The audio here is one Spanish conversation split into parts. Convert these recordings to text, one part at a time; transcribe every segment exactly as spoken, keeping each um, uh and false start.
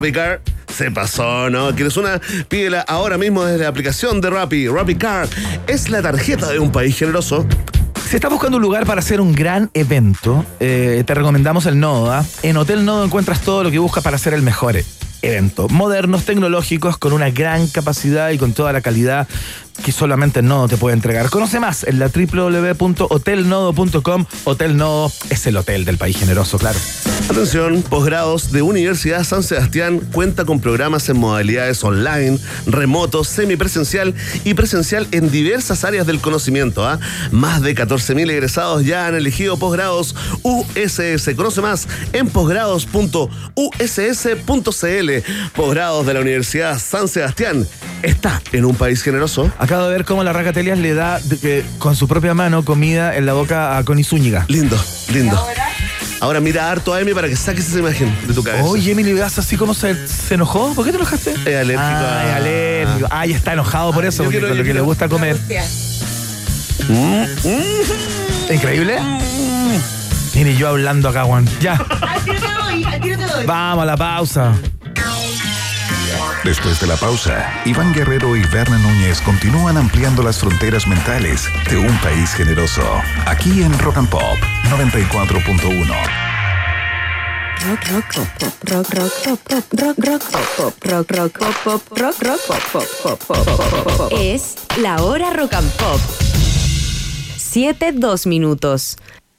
RappiCard se pasó, ¿no? ¿Quieres una? Pídela ahora mismo desde la aplicación de Rappi. RappiCard es la tarjeta de un país generoso. Si estás buscando un lugar para hacer un gran evento, eh, te recomendamos el Nodo. ¿eh? En Hotel Nodo encuentras todo lo que buscas para hacer el mejor evento. Modernos, tecnológicos, con una gran capacidad y con toda la calidad que solamente el Nodo te puede entregar. Conoce más en la doble u doble u doble u punto hotel nodo punto com. Hotel Nodo es el hotel del país generoso, claro. Atención, posgrados de Universidad San Sebastián cuenta con programas en modalidades online, remoto, semipresencial y presencial en diversas áreas del conocimiento. ¿eh? Más de catorce mil egresados ya han elegido posgrados U S S. Conoce más en posgrados punto u s s punto c l. Posgrados de la Universidad San Sebastián. Está en un país generoso. Acabo de ver cómo la Raca Telias le da de, que, con su propia mano comida en la boca a Connie Zúñiga. Lindo, lindo. Ahora mira harto a Emi para que saques esa imagen de tu cabeza. Oye, Emily Gas, así como se, se enojó. ¿Por qué te enojaste? Es alérgico. Ah, es alérgico. Ah, ya está enojado por eso, porque quiero, con lo que quiero. le gusta comer. Mm, mm. ¿Increíble? Mm. Mire, yo hablando acá, Juan. Ya. Al tiro te doy, al tiro te doy. Vamos a la pausa. Después de la pausa, Iván Guerrero y Berna Núñez continúan ampliando las fronteras mentales de un país generoso. Aquí en Rock and Pop noventa y cuatro punto uno. Rock, rock, pop, rock, rock, pop, pop, rock, rock, pop, pop, rock, rock, pop, pop, rock, rock, pop, pop, pop, pop, pop, pop. Es la hora Rock and Pop. Siete, dos minutos.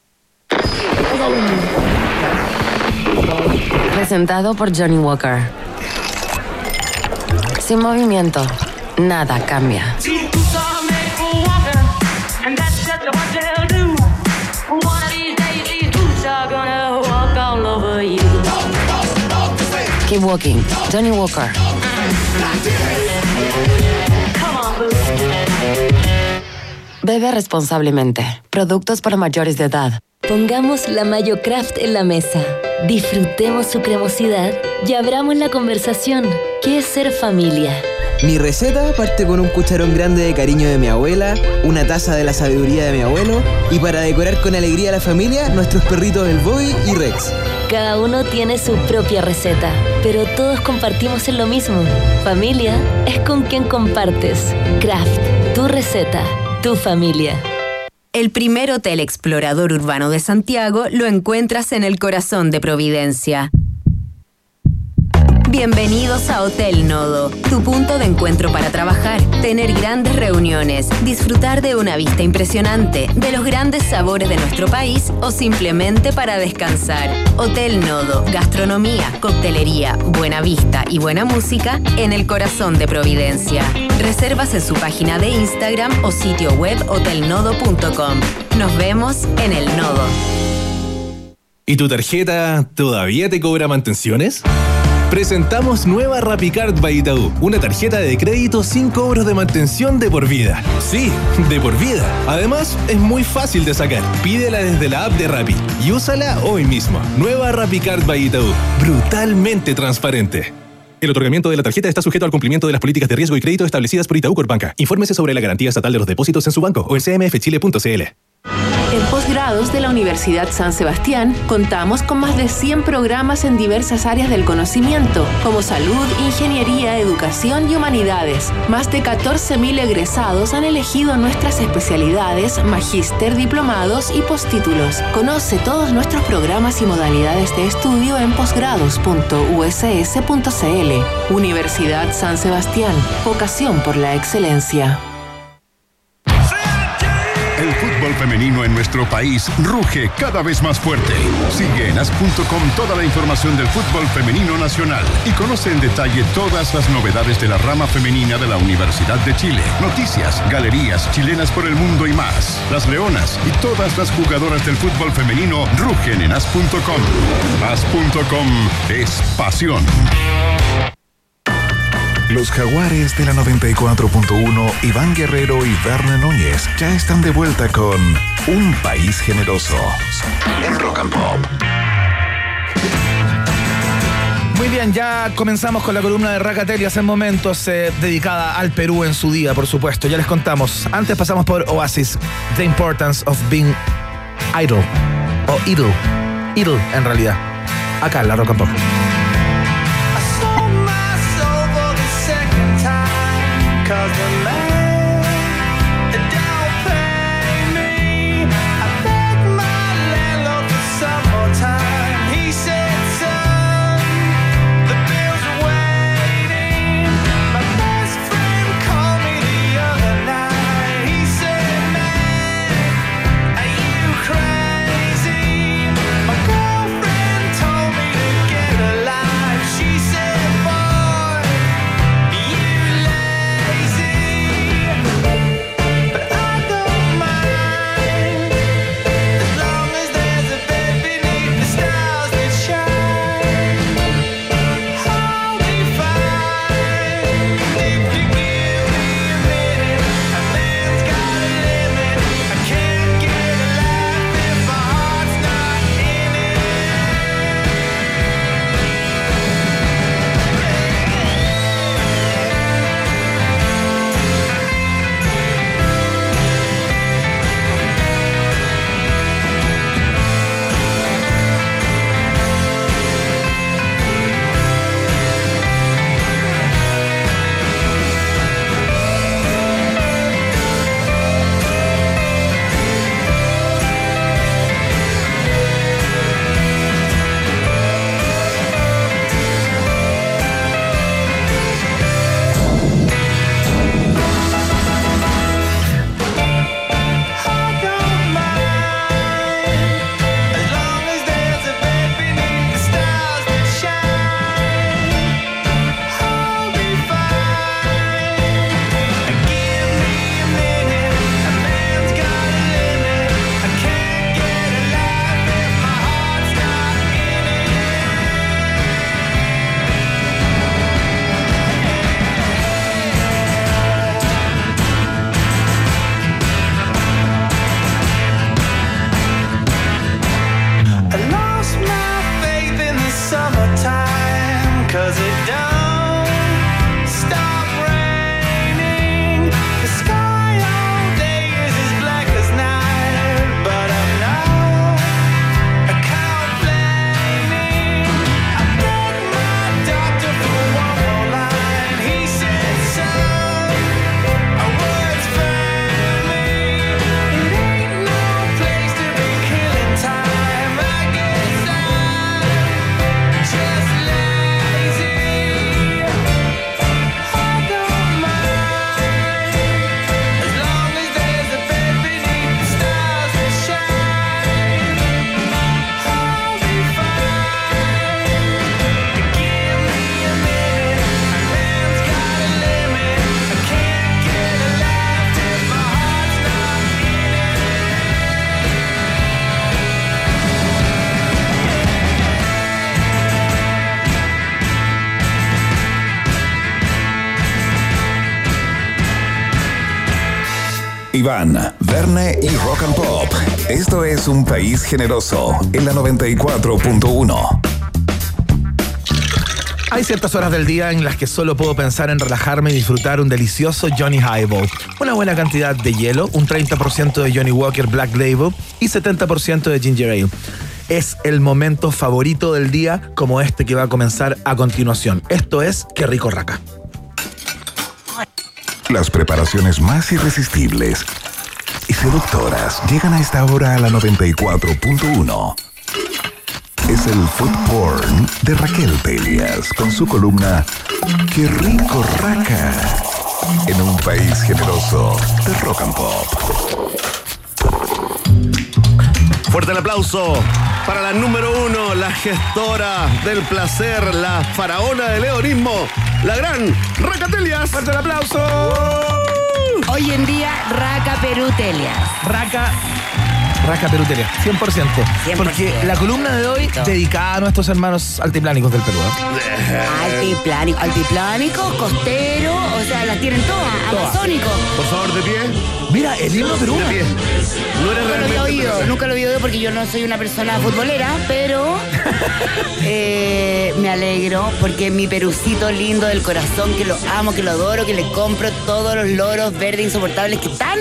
Presentado por Johnny Walker. Sin movimiento, nada cambia. Keep walking, Johnny Walker. Bebe responsablemente. Productos para mayores de edad. Pongamos la Mayo Craft en la mesa. Disfrutemos su cremosidad y abramos la conversación. ¿Qué es ser familia? Mi receta parte con un cucharón grande de cariño de mi abuela, una taza de la sabiduría de mi abuelo y para decorar con alegría a la familia, nuestros perritos el Bobby y Rex. Cada uno tiene su propia receta, pero todos compartimos en lo mismo. Familia es con quien compartes. Craft, tu receta, tu familia. El primer hotel explorador urbano de Santiago lo encuentras en el corazón de Providencia. Bienvenidos a Hotel Nodo, tu punto de encuentro para trabajar, tener grandes reuniones, disfrutar de una vista impresionante, de los grandes sabores de nuestro país o simplemente para descansar. Hotel Nodo, gastronomía, coctelería, buena vista y buena música en el corazón de Providencia. Reservas en su página de Instagram o sitio web hotel nodo punto com. Nos vemos en el Nodo. ¿Y tu tarjeta todavía te cobra mantenciones? Presentamos nueva RappiCard by Itaú, una tarjeta de crédito sin cobros de mantención de por vida. Sí, de por vida. Además, es muy fácil de sacar. Pídela desde la app de Rappi y úsala hoy mismo. Nueva RappiCard by Itaú, brutalmente transparente. El otorgamiento de la tarjeta está sujeto al cumplimiento de las políticas de riesgo y crédito establecidas por Itaú Corpbanca. Infórmese sobre la garantía estatal de los depósitos en su banco o en c m f chile punto c l. En posgrados de la Universidad San Sebastián contamos con más de cien programas en diversas áreas del conocimiento, como salud, ingeniería, educación y humanidades. Más de catorce mil egresados han elegido nuestras especialidades, magíster, diplomados y postítulos. Conoce todos nuestros programas y modalidades de estudio en posgrados punto u s s punto c l. Universidad San Sebastián, vocación por la excelencia. El fútbol femenino en nuestro país ruge cada vez más fuerte. Sigue en as punto com toda la información del fútbol femenino nacional y conoce en detalle todas las novedades de la rama femenina de la Universidad de Chile. Noticias, galerías, chilenas por el mundo y más. Las leonas y todas las jugadoras del fútbol femenino rugen en as punto com. as punto com es pasión. Los jaguares de la noventa y cuatro punto uno, Iván Guerrero y Berna Núñez, ya están de vuelta con Un País Generoso en Rock and Pop. Muy bien, ya comenzamos con la columna de Raca Telias en momentos eh, dedicada al Perú en su día, por supuesto. Ya les contamos. Antes pasamos por Oasis, The Importance of Being Idle. O Idle. Idle, en realidad. Acá en la Rock and Pop. 'cause it don't stop raining. The sky all day is as black as night, but I'm not complaining. I begged my doctor for one more line. He said, son, a word's fail me. It ain't no place to be killing time. I guess I'm just lazy. I don't mind as long as there's a bed beneath the stars that shine. I'll be fine. Give me a minute. A man's got a limit. I can't get a laugh if my heart's not in it. Iván, Verne y Rock and Pop. Esto es Un País Generoso en la noventa y cuatro punto uno. Hay ciertas horas del día en las que solo puedo pensar en relajarme y disfrutar un delicioso Johnny Highball. Una buena cantidad de hielo, un treinta por ciento de Johnny Walker Black Label y setenta por ciento de Ginger Ale. Es el momento favorito del día, como este que va a comenzar a continuación. Esto es Qué Rico Raca. Las preparaciones más irresistibles y seductoras llegan a esta hora a la noventa y cuatro punto uno. Es el food porn de Raquel Telias con su columna Qué Rico Raca en Un País Generoso de Rock and Pop. Fuerte el aplauso para la número uno, la gestora del placer, la faraona del hedonismo, la gran Raca Telias. ¡Fuerte el aplauso! Hoy en día, Raca Perú Telias. Raca... Raca Perú Telias, cien por ciento. cien por ciento. Porque la columna de hoy dedicada a nuestros hermanos altiplánicos del Perú. ¿eh? Altiplánico, altiplánico, costero, o sea, las tienen todas, Todas. amazónico. Por favor, de pie. Mira, el himno Perú. De pie. No eres Nunca lo había realmente oído, peruano. nunca lo había oído porque yo no soy una persona futbolera, pero eh, me alegro porque mi Perucito lindo del corazón, que lo amo, que lo adoro, que le compro todos los loros verdes insoportables que están,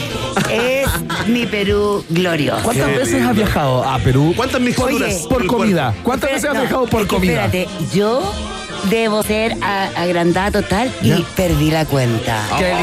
es mi Perú glorioso. ¿Cuántas Qué veces lindo. has viajado a Perú? ¿Cuántas mixturas? Oye, Por el comida. cuerpo? ¿Cuántas veces has No, viajado por es que comida? Espérate, yo debo ser a- agrandada total y Ya. perdí la cuenta. Qué Qué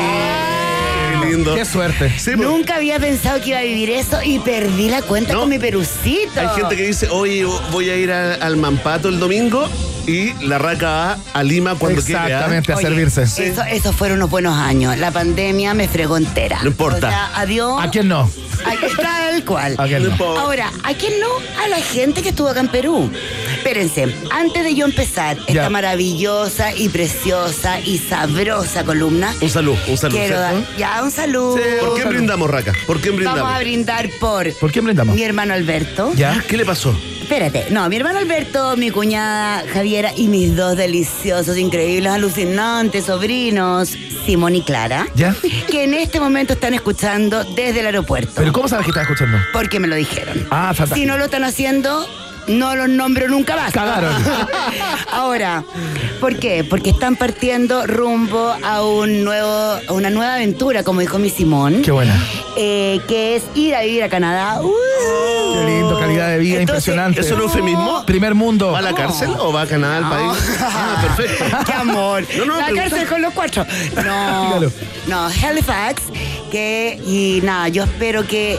lindo. Qué suerte. Sí, pues, Nunca había pensado que iba a vivir eso y perdí la cuenta No. con mi Perucito. hay gente que dice, oye, voy a ir a- al Mampato el domingo y la Raca va a Lima cuando quiera. Exactamente, a Oye, servirse. Eso, esos fueron unos buenos años. La pandemia me fregó entera. No importa. O sea, adiós. ¿A quién no? A- tal cual. ¿A quién No no? importa. Ahora, ¿a quién no? A la gente que estuvo acá en Perú. Espérense, antes de yo empezar esta Ya. maravillosa y preciosa y sabrosa columna, Un salud, un salud. quiero dar ¿cierto? ya un saludo. ¿Por qué brindamos, Raca? ¿Por qué brindamos? Vamos a brindar por ¿Por quién brindamos? mi hermano Alberto. ¿Ya? ¿Qué le pasó? Espérate, no, mi hermano Alberto, mi cuñada Javiera y mis dos deliciosos, increíbles, alucinantes sobrinos, Simón y Clara, ¿Ya? que en este momento están escuchando desde el aeropuerto. ¿Pero cómo sabes que estás escuchando? Porque me lo dijeron. Ah, fantástico. Si no lo están haciendo, no los nombro nunca más. Cagaron. Ahora, ¿por qué? Porque están partiendo rumbo a un nuevo, a una nueva aventura, como dijo mi Simón. Qué buena. eh, que es ir a vivir a Canadá. Uh, Qué lindo, calidad de vida Entonces, impresionante. ¿Eso no es eufemismo? Primer mundo. ¿Va a la cárcel o va a Canadá al país? Ah, perfecto. ¡Qué amor! No, no, la pregunta. cárcel con los cuatro. No, Dígalo. no, Halifax, que, y nada, yo espero que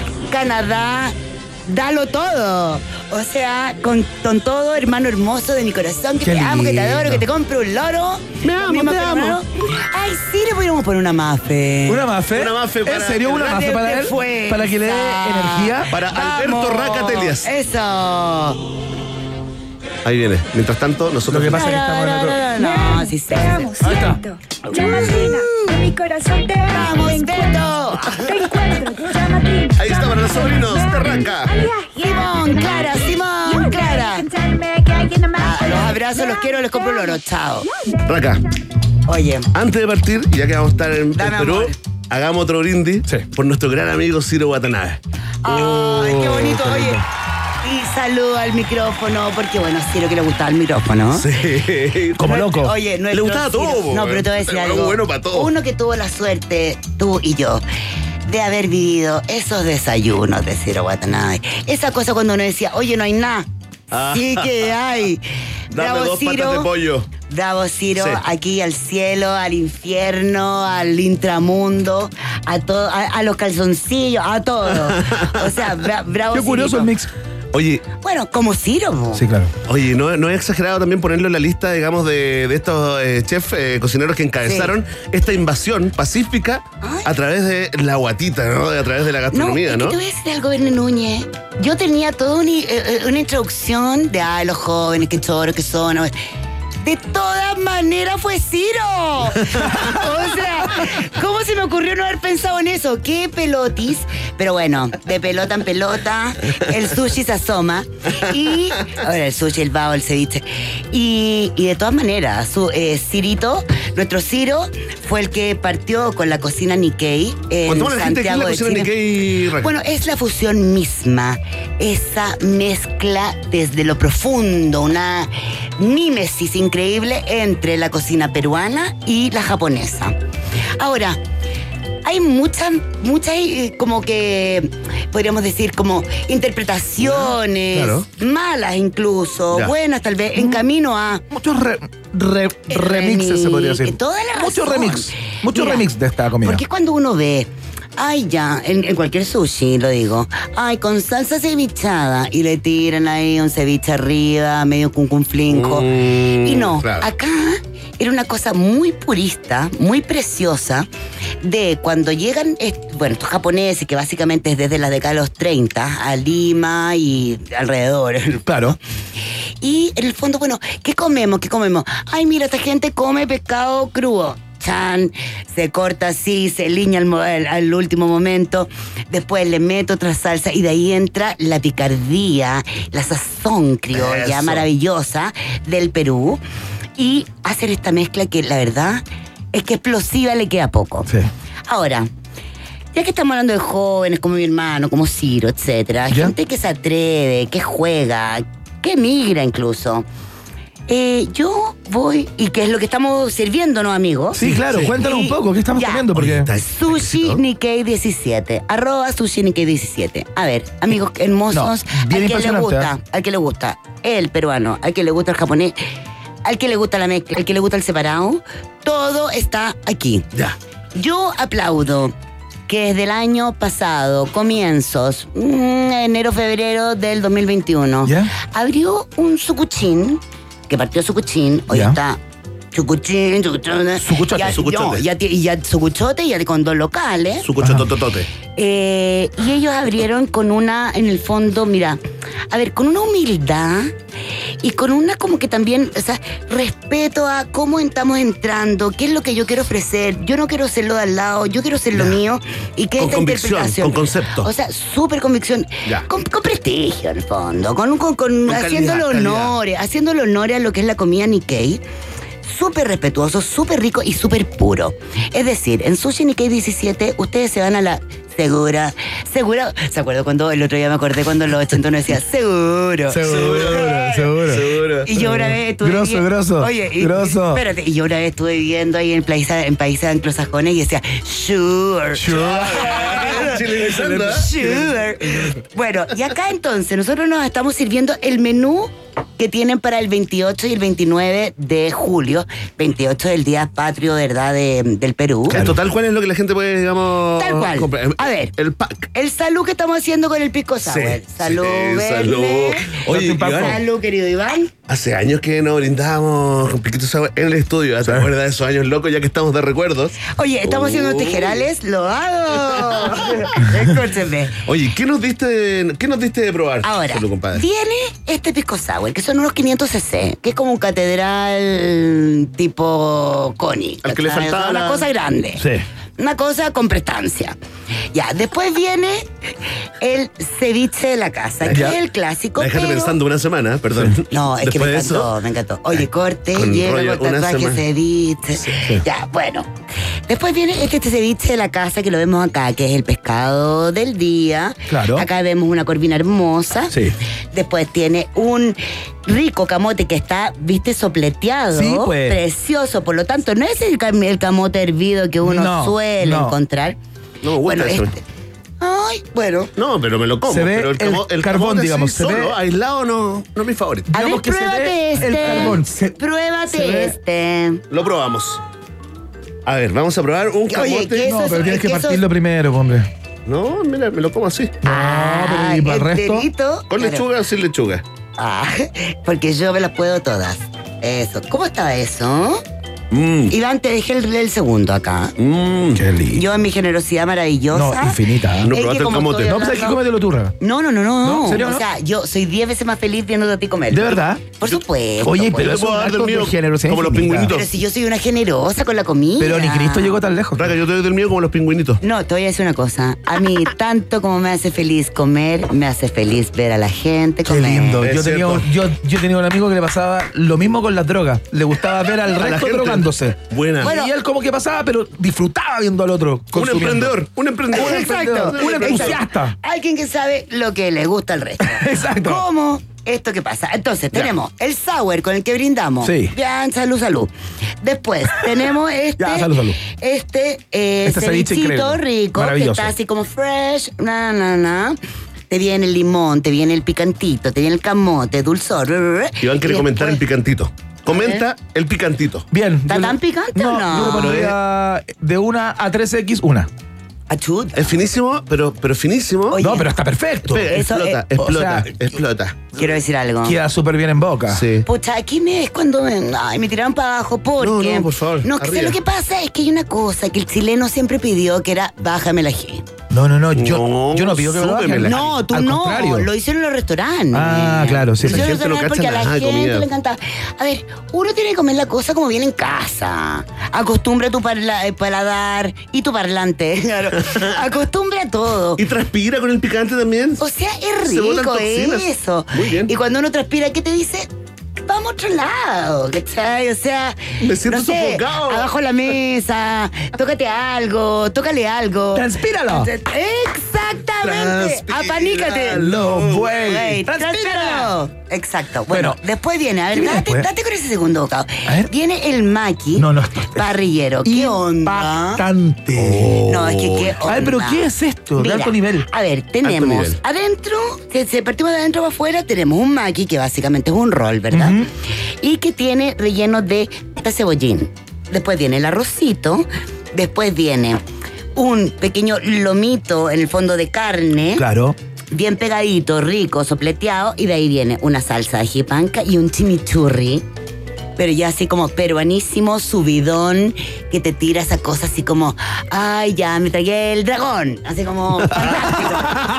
Canadá dalo todo. O sea, con, con todo, hermano hermoso de mi corazón, que Qué te amo, que te lindo. adoro, que te compro un loro. Me amo, Mismo te que amo. hermano. Ay, sí, le podríamos poner una mafe. ¿Una mafe? Una mafe ¿En para- serio una mafe De- para de él? fuerza. ¿Para que le dé energía? Para Alberto Raca Telias. Eso. Ahí viene. Mientras tanto, nosotros... Lo que pasa es que estamos en otro... No, sí, sí. Te amo, Ahí está. siento. Llamatina, de mi corazón te amo. Vamos, te encuentro, Beto. te encuentro, llamatina. Ahí está para los sobrinos de Raca. Simón, Clara, Simón, Clara. Ah, los abrazo, los quiero, les compro un loro. Chao. Raca, Oye, antes de partir, ya que vamos a estar en, en Dame Perú, amor. hagamos otro brindis Sí. por nuestro gran amigo Ciro Watanabe. ay, qué bonito, oye. Y saludo al micrófono, porque bueno, Ciro que le gustaba el micrófono. Sí. Como loco. Oye, no Le gustaba todo, po, No, pero te voy a decir era algo. bueno pa' todo. Uno que tuvo la suerte, tú y yo, de haber vivido esos desayunos de Ciro Watanabe. Esa cosa cuando uno decía, oye, no hay nada. Ah. Sí que hay. Dame Bravo, dos Ciro. patas de pollo. Bravo, Ciro, Sí. aquí al cielo, al infierno, al intramundo, a todo, a, a los calzoncillos, a todo. O sea, bra- bravo. Qué curioso Cirito. el mix. Oye, Bueno, como Ciro, po. Sí, claro. Oye, ¿no, no es exagerado también ponerlo en la lista, digamos, de, de estos eh, chefs eh, cocineros que encabezaron esta invasión pacífica Ay. a través de la guatita, ¿no? A través de la No, gastronomía, es ¿no? que te voy a decir algo, Verne Núñez. Yo tenía toda una, eh, eh, una introducción de, ay, los jóvenes, qué choros que son. De todas maneras fue Ciro. O sea, ¿cómo se me ocurrió no haber pensado en eso? ¡Qué pelotis! Pero bueno, de pelota en pelota, el sushi se asoma. Y, ahora el sushi, el bao, el ceviche. Y, y de todas maneras, su eh, Cirito, nuestro Ciro, fue el que partió con la cocina Nikkei en Contémosle a la gente qué es la Santiago de cocina Chile. Nikkei, Raquel. Bueno, es la fusión misma, esa mezcla desde lo profundo, una mímesis increíble entre la cocina peruana y la japonesa. Ahora, hay muchas, muchas eh, como que, podríamos decir, como interpretaciones, Claro. malas incluso, Ya. buenas tal vez, en camino a... Muchos re- re- Eh, remixes, se podría decir. Toda la Muchos razón. remix. Muchos Mira, remix de esta comida. Porque cuando uno ve, ay ya, en, en cualquier sushi lo digo, ay, con salsa cevichada y le tiran ahí un ceviche arriba, medio cuncunflinco. Mm, y no, claro. acá era una cosa muy purista, muy preciosa, de cuando llegan, est- bueno, estos japoneses, que básicamente es desde la década de los treinta, a Lima y alrededor. Claro. Y en el fondo, bueno, ¿qué comemos? ¿Qué comemos? Ay, mira, esta gente come pescado crudo. Chan, se corta así, se liña al, mo- al- al último momento, después le meto otra salsa y de ahí entra la picardía, la sazón criolla Eso. maravillosa del Perú y hacen esta mezcla que la verdad es que explosiva le queda poco. Sí. Ahora, ya que estamos hablando de jóvenes como mi hermano, como Ciro, etcétera, ¿Ya? gente que se atreve, que juega, que migra incluso. Eh, yo voy, y que es lo que estamos sirviéndonos, amigos. Sí, claro, Sí. cuéntanos un Y- poco, ¿qué estamos ya. comiendo? Porque Oye, está Sushi exquisito. Nikkei diecisiete, arroba Sushi Nikkei diecisiete. A ver, amigos hermosos, No, al bien que le impresionante, gusta, ¿eh? al que le gusta el peruano, al que le gusta el japonés, al que le gusta la mezcla, al que le gusta el separado, todo está aquí. Ya. Yo aplaudo que desde el año pasado, comienzos, mm, enero, febrero del dos mil veintiuno, ¿Ya? abrió un sucuchín, que partió sucuchín, hoy ¿Ya? está sucuchín, sucuchote, Sucuchote, ya, sucuchote. no, ya, ti- y ya sucuchote, ya con dos locales. Su cochotototote. Eh, y ellos abrieron con una, en el fondo, mira, a ver, con una humildad y con una como que también, o sea, respeto a cómo estamos entrando, qué es lo que yo quiero ofrecer. Yo no quiero ser lo de al lado, yo quiero ser lo mío y que Con esta convicción, interpretación. con concepto. O sea, súper convicción. Ya. Con, con prestigio, en el fondo, con, con, con, Con haciéndole calidad, calidad. honores, haciéndole honores a lo que es la comida Nikkei. Súper respetuoso, súper rico y súper puro. Es decir, en Sushi Nikkei diecisiete, ustedes se van a la segura, segura. ¿Se acuerdan cuando el otro día me acordé cuando en los ochenta uno decía seguro? Seguro, seguro. Seguro. Y yo una vez estuve. Grosso, vi- grosso, Oye, y, grosso. espérate, y yo una vez estuve viviendo ahí en países, en países anglosajones y decía, sure. Chilenizando, ¿eh? Sure. Bueno, y acá entonces nosotros nos estamos sirviendo el menú que tienen para el veintiocho y el veintinueve de julio. veintiocho del Día Patrio, ¿verdad? De- del Perú. En total, ¿cuál es lo que la gente puede, digamos, Tal cual. comprar? A ver. El pack. El salud que estamos haciendo con el pisco sour. Salud, sí, Verne. salud. Oye, Iván, Salud, querido Iván. hace años que nos brindábamos con piquito sour en el estudio. ¿Te acuerdas de esos años locos ya que estamos de recuerdos? Oye, estamos haciendo Uy. tejerales, lo hago. Escúchenme. Oye, ¿qué nos diste de, qué nos diste de probar? Ahora, Salud, compadre. viene este pisco sour, que son unos quinientos cc, que es como un catedral tipo Connie. Al que le ¿cachai? faltaba Una la- cosa grande. Sí. Una cosa con prestancia. Ya, después viene el ceviche de la casa, que Ya. es el clásico. La dejaste pero- pensando una semana, perdón. No, es que me Después de encantó, eso, me encantó. Oye, corte, con llega rollo, con una tatuaje, semana. ceviche. sí. Ya, bueno. Después viene este, este ceviche de la casa que lo vemos acá, que es el pescado del día. Claro. Acá vemos una corvina hermosa. Sí. Después tiene un rico camote que está, viste, sopleteado. Sí, pues. Precioso. Por lo tanto, no es el, cam- el camote hervido que uno No, suele no. encontrar. No me gusta Bueno, eso. este- Ay, bueno. No, pero me lo como. Se ve pero el, el camo- el carbón, camote así, digamos, se solo, ve- aislado, no, no es mi favorito. A ver, Digamos que se pruébate ve este. el carbón. Se- Pruébate se ve- este. Lo probamos. A ver, vamos a probar un Oye, camote. ¿qué No, Eso- pero tienes que que eso- partirlo primero, hombre. No, mira, me lo como así. No, pero ¿y para el resto? enterito. Con Claro. lechuga o sin lechuga. Ah, porque yo me las puedo todas. Eso. ¿Cómo estaba eso? Mmm. Iván, te dejé el, el segundo acá. Mmm. Qué lindo. Yo en mi generosidad maravillosa. No, infinita. ¿eh? No Es que probaste el como camote. estoy No, pues hay que hablando- cómetelo tú, Raga. No, no, no, no. ¿No? ¿En serio, O no? sea, yo soy diez veces más feliz viéndote a ti comer. ¿De verdad? Por supuesto. Oye, pues. pero Yo es te puedo un dar del acto de mío generosidad como los infinita. pingüinitos. Pero si yo soy una generosa con la comida. Pero ni Cristo llegó tan lejos. Raca, yo te doy del mío como los pingüinitos. No, te voy a decir una cosa. A mí, tanto como me hace feliz comer, me hace feliz ver a la gente Qué comer. lindo. Es Yo tenía, un, yo, yo tenía un amigo que le pasaba lo mismo con las drogas. Le gustaba ver al A la resto gente. drogándose. Buena. y él como que pasaba, pero disfrutaba viendo al otro. un consumiendo. emprendedor, un emprendedor. Exacto. Un entusiasta. Exacto. Alguien que sabe lo que le gusta al resto. Exacto. ¿Cómo? Esto que pasa. Entonces, Ya. tenemos el sour con el que brindamos. Sí. Ya, salud, salud. Después, tenemos este. Ya, salud, salud. Este, eh, Este ceviche cevichito increíble. rico, que Maravilloso. está así como fresh. Na, na, na. Te viene el limón, te viene el picantito, te viene el camote, dulzor. Iván quiere Y comentar el después- picantito. Comenta el picantito. Bien. ¿Está yo le- tan picante o no? Yo le pondría de una a tres equis, una. Achut. Es finísimo, pero, pero finísimo. Oye. No, pero está perfecto. Pega, eso explota, es- o explota, sea, explota. Quiero decir algo. Queda súper bien en boca. Sí. Pucha, aquí me es cuando me, ay, me tiraron para abajo porque... No, no, por favor, No, que sé arriba. lo que pasa es que hay una cosa que el chileno siempre pidió, que era bájame el ají. No, no, no. Yo No, no, yo no pido que me lo súbeme bajen. la- No, tú Al no. contrario. Lo hicieron en los restaurantes. Ah, claro, sí, Lo sí. hicieron en La gente no los restaurantes porque cacha a la nada de gente comida. le encanta. A ver, uno tiene que comer la cosa como viene en casa. Acostumbra tu parla- eh, paladar y tu parlante. Claro. Acostumbra a todo. ¿Y transpira con el picante también? O sea, es Se botan rico toxinas. eso. Muy bien. Y cuando uno transpira, ¿qué te dice? Vamos a otro lado, ¿cachai? O sea, Me siento no sé, sofocado. abajo de la mesa, tócate algo, tócale algo. ¡Transpíralo! Exactamente. Transpíralo, Apanícate. güey. Güey, ¡Transpíralo! transpíralo. Exacto. Bueno, Bueno, después viene, a ver, ¿qué viene date, después? date con ese segundo bocado. A ver. Viene el maqui No, no, esto es- parrillero. ¿Qué onda? Impactante. No, es que qué onda. A ver, pero ¿qué es esto? De Mira, alto nivel. A ver, tenemos nivel. adentro, que se partimos de adentro para afuera, tenemos un maqui, que básicamente es un roll, ¿verdad? Ujú. Y que tiene relleno de cebollín. Después viene el arrocito, después viene un pequeño lomito en el fondo de carne. Claro. Bien pegadito, rico, sopleteado, y de ahí viene una salsa de jipanca y un chimichurri. Pero ya así como peruanísimo, subidón, que te tira esa cosa así como, ay, ya me tragué el dragón. Así como, fantástico.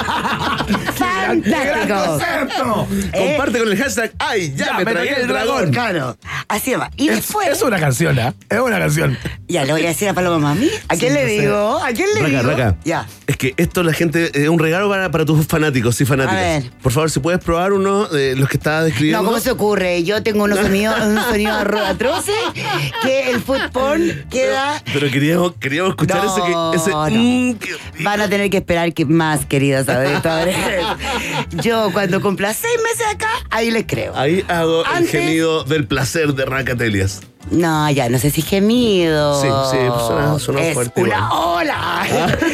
fantástico. ¿Eh? Comparte con el hashtag ¡Ay, ya, me tragué el dragón! Claro, así va. Y Es, después, es una canción, ¿ah? Es una canción. ya le voy a decir a Paloma Mami, ¿a quién Sí, le no sé. digo? ¿A quién le Raca, digo? Raca. Ya. Es que esto la gente es un regalo para, para tus fanáticos y fanáticas. A ver. Por favor, si puedes probar uno de los que estaba describiendo. No, ¿cómo se ocurre? Yo tengo unos sonidos, un sonido arro- atroces que el food porn queda... Pero queríamos, queríamos escuchar No, ese que. Ese, no. mm, qué rico. Van a tener que esperar que más, queridos auditores. Yo cuando cumpla seis meses acá, ahí les creo. Ahí hago Antes- el gemido del placer de Racatelias. No, ya, no sé si gemido. Sí, sí, suena- suena es fuerte una igual. ola.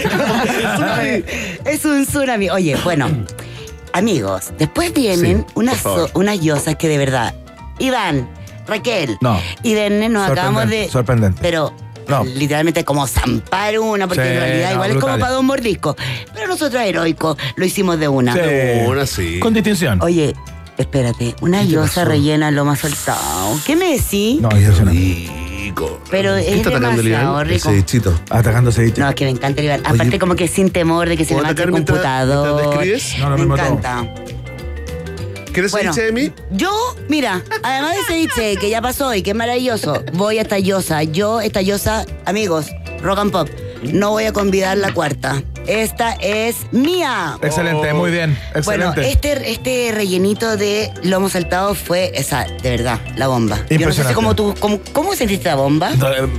Es un tsunami. Oye, bueno, amigos, después vienen Sí, unas, por favor. so- unas yosas que de verdad, Iván, Raquel No. y Denne nos acabamos de... Sorprendente. Pero No. literalmente como zampar una, porque Sí, en realidad no, igual es como brutales. para dos mordiscos. Pero nosotros heroicos lo hicimos de una. Sí. Ahora sí. Con distinción. Oye, espérate, una yosa rellena lo más soltado. ¿Qué me decís? No, yo sé no. Rico. Pero ¿Qué es está atacando el demasiado Iván? rico. El cevichito. Atacando ceviche. No, es que me encanta el Iván. Aparte Oye, como que sin temor de que se le ¿puedo mate el atacar mientras- computador. mientras describes? No, no, me me mató. encanta. ¿Quieres Bueno, ceviche de mí? yo, mira, además de ceviche, que ya pasó y que es maravilloso, voy a esta yosa. Yo, esta yosa, amigos, rock and pop, no voy a convidar la cuarta. esta es mía. Excelente, muy bien. Bueno, Excelente. este, este rellenito de lomo saltado fue, esa, de verdad, la bomba. Yo no sé si Impresionante. cómo tú, cómo, ¿cómo sentiste la bomba?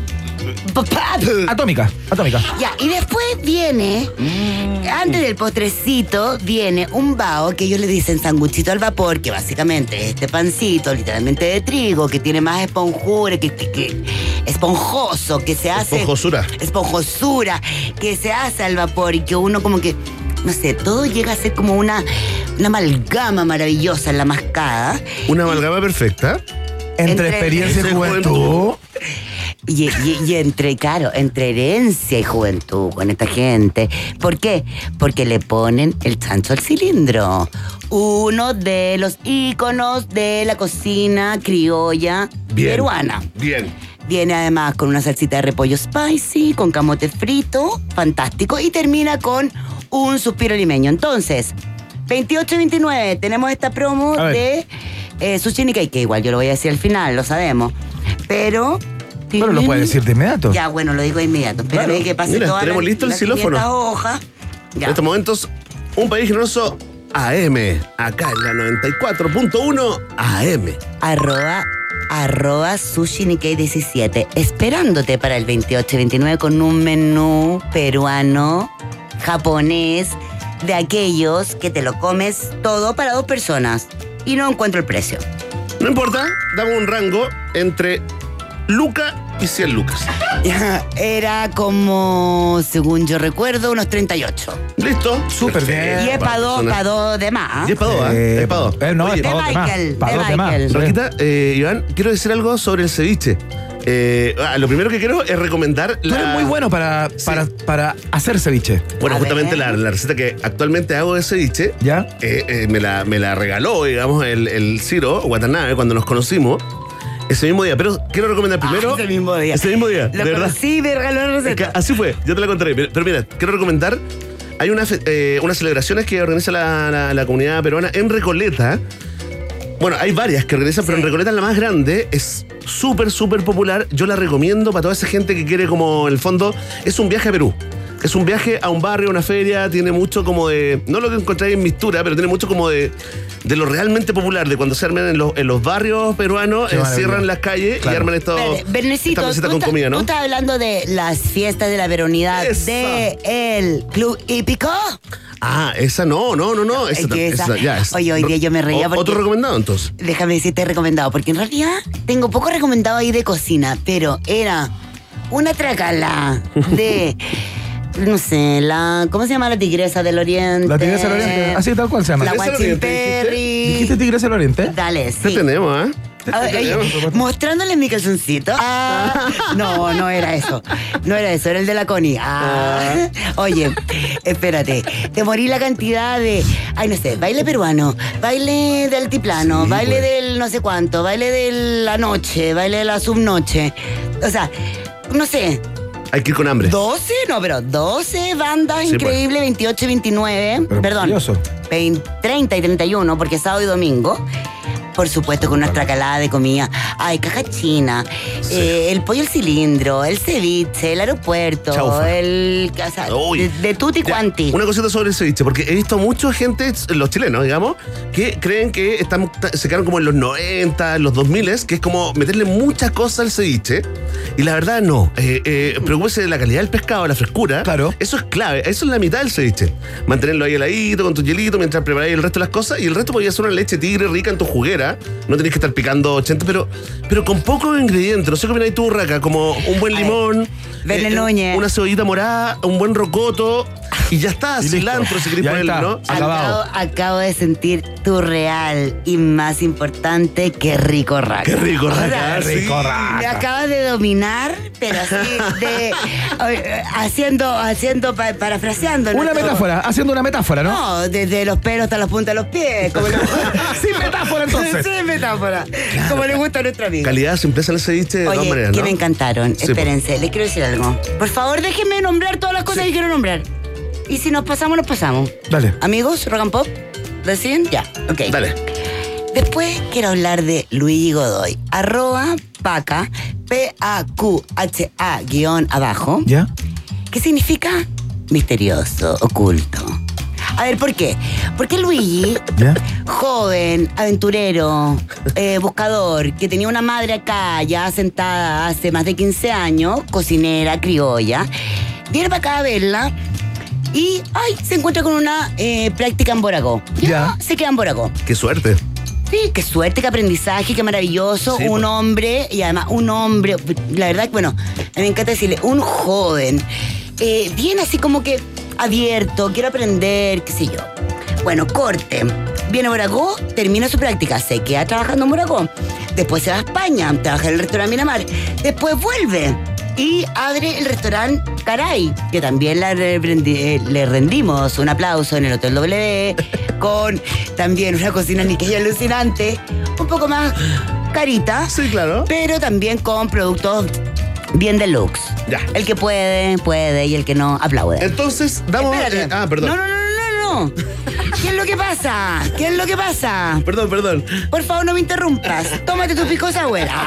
Papá. Atómica, atómica. Ya, y después viene, antes del postrecito, viene un bao que ellos le dicen sanguchito al vapor, que básicamente es este pancito, literalmente de trigo, que tiene más esponjura, que, que, que esponjoso, que se hace... Esponjosura. Esponjosura, que se hace al vapor y que uno como que, no sé, todo llega a ser como una, una amalgama maravillosa en la mascada. Una amalgama perfecta. Entre, Entre- experiencia y entre juventud. Y, y- y entre, claro, entre herencia y juventud con esta gente. ¿Por qué? Porque le ponen el chancho al cilindro. Uno de los íconos de la cocina criolla Bien. peruana. Bien. Viene además con una salsita de repollo spicy, con camote frito, fantástico. Y termina con un suspiro limeño. Entonces, veintiocho y veintinueve, tenemos esta promo A ver. de eh, Sushi Nikkei, que igual yo lo voy a decir al final, lo sabemos. Pero... Pero lo puedes decir de inmediato. Ya, bueno, lo digo de inmediato. Espérame Claro. que pase Mira, toda tenemos la, listo el las xilófono. quinientas hojas. En Ya. estos momentos, un país generoso A M. Acá en la noventa y cuatro punto uno A M. Arroba, arroba Sushi Nikkei diecisiete. Esperándote para el veintiocho y veintinueve con un menú peruano, japonés, de aquellos que te lo comes todo para dos personas. Y no encuentro el precio. No importa, damos un rango entre Luca y cien lucas. Ya, era como, según yo recuerdo, unos treinta y ocho. ¿Listo? Súper bien. Y es para dos, para dos de más. ¿ah? Y es para dos, ¿eh? Es para dos. Eh, no, Oye, es para de dos de más. Michael, Para de dos de más. Michael. Sí. Roquita, eh, Iván, quiero decir algo sobre el ceviche. Eh, ah, lo primero que quiero es recomendar Tú la... eres muy bueno para, para, para hacer ceviche. Bueno, A justamente ver. la, la receta que actualmente hago de ceviche, ¿Ya? eh, eh, me, la, me la regaló, digamos, el, el Ciro Watanabe cuando nos conocimos. Ese mismo día, pero quiero recomendar primero... Ah, ese mismo día. Ese mismo día, Lo de verdad. conocí, me regaló la Es que receta. así fue, yo te la contaré. Pero, pero mira, quiero recomendar. Hay una fe- eh, unas celebraciones que organiza la, la- la comunidad peruana en Recoleta. Bueno, hay varias que organizan, pero en Recoleta es la más grande. Es súper, súper popular. Yo la recomiendo para toda esa gente que quiere, como, en el fondo, es un viaje a Perú. Es un viaje a un barrio, a una feria, tiene mucho como de... No lo que encontráis en Mistura, pero tiene mucho como de... De lo realmente popular, de cuando se arman en los, en los barrios peruanos, Qué eh, maravilla. cierran las calles Claro. y arman esto, Espérate, Bernecito, esta mesita tú, con estás- comida, tú ¿no? estás hablando de las fiestas de la veronidad Esa. de el Club Hípico. Ah, esa no, no, no, no. Esa, Es que esa- esa- ya, es- Oye, hoy día yo me reía O- porque- Otro recomendado, entonces. Déjame decirte recomendado, porque en realidad tengo poco recomendado ahí de cocina, pero era una tracala de, no sé, la, ¿cómo se llama la tigresa del oriente? La tigresa del oriente. Así tal cual se llama. La Tigresa del Oriente, guachimperri. ¿Dijiste tigresa del oriente? Dale, Te sí. tenemos, ¿eh? A ver, oye, mostrándole mi calzoncito. Ah, no, no era eso. No era eso, era el de la Connie. Ah. Oye, espérate. Te morí la cantidad de. Ay, no sé, baile peruano, baile del altiplano, Sí, baile güey. del no sé cuánto, baile de la noche, baile de la subnoche. O sea, no sé. Hay que ir con hambre. doce, no, pero doce bandas Sí, increíbles, veintiocho y veintinueve. Pero Perdón. maravilloso. veinte, treinta y treinta y uno, porque es sábado y domingo. Por supuesto, con nuestra calada de comida. Ay, caja china, eh, el pollo al cilindro, el ceviche, el aeropuerto, Chaufa. el. O sea, Uy. de, de tutti Ya, quanti. Una cosita sobre el ceviche, porque he visto mucha gente, los chilenos, digamos, que creen que están, se quedaron como en los noventa, en los dos mil, que es como meterle muchas cosas al ceviche. Y la verdad, no. Eh, eh, preocúpese de la calidad del pescado, la frescura. Claro. Eso es clave. Eso es la mitad del ceviche. Mantenerlo ahí heladito, con tu hielito, mientras preparáis el resto de las cosas. Y el resto podría ser una leche tigre rica en tu juguera. No tenés que estar picando ochenta, pero, pero con pocos ingredientes. No sé qué opináis tú, Raca. Como un buen A ver, limón, Verne eh, Núñez. una cebollita morada, un buen rocoto. Y ya está, Y listo. cilantro si queréis Ya ponerle, está. ¿no? Acabado. Acabo, acabo de sentir tu real y más importante, qué rico raca. Qué rico, O sea, Raca. Qué rico, sí. Raca. Me acabas de dominar, pero así de eh, haciendo, haciendo, pa- parafraseando. Una nuestro- metáfora, haciendo una metáfora, ¿no? No, desde los pelos hasta las puntas de los pies. Como le- Sin metáfora, entonces. Sin metáfora. Como le gusta a nuestro amigo. Calidad, simpleza en el ceviche de todas Oye, maneras, que ¿no? me encantaron. Sí, Espérense, les quiero decir algo. Por favor, déjenme nombrar todas las cosas que quiero nombrar. Y si nos pasamos, nos pasamos. Dale. Amigos, Rock and Pop, ¿deciden? Ya, ok. Dale. Después quiero hablar de Luigi Godoy. Arroba Paca, P A Q H A guión abajo. ¿Ya? ¿Qué significa? misterioso, oculto. A ver, ¿por qué? Porque Luigi, ¿Ya? joven, aventurero, eh, buscador, que tenía una madre acá ya sentada hace más de quince años, cocinera, criolla, viene para acá a verla y ay, se encuentra con una eh, práctica en Boragó. Ya, Ya. se queda en Boragó. Qué suerte. Sí, qué suerte, qué aprendizaje, qué maravilloso. Sí, un pues. hombre, y además un hombre, la verdad que, bueno, a mí me encanta decirle, un joven, eh, bien así como que abierto, quiero aprender, qué sé yo. Bueno, corte. Viene a Boragó, termina su práctica, se queda trabajando en Boragó. Después se va a España, trabaja en el restaurante Miramar. Después vuelve y abre el restaurante Caray, que también la reprendi- eh, le rendimos un aplauso en el Hotel W, con también una cocina niqueña alucinante, un poco más carita. Sí, claro. Pero también con productos bien deluxe. Ya. El que puede, puede, y el que no, aplaude. Entonces, damos. Espérate. eh, ah, perdón. No, no, no, no, no, no. ¿Qué es lo que pasa? ¿Qué es lo que pasa? Perdón, perdón. Por favor, no me interrumpas. Tómate tu picosa, güera.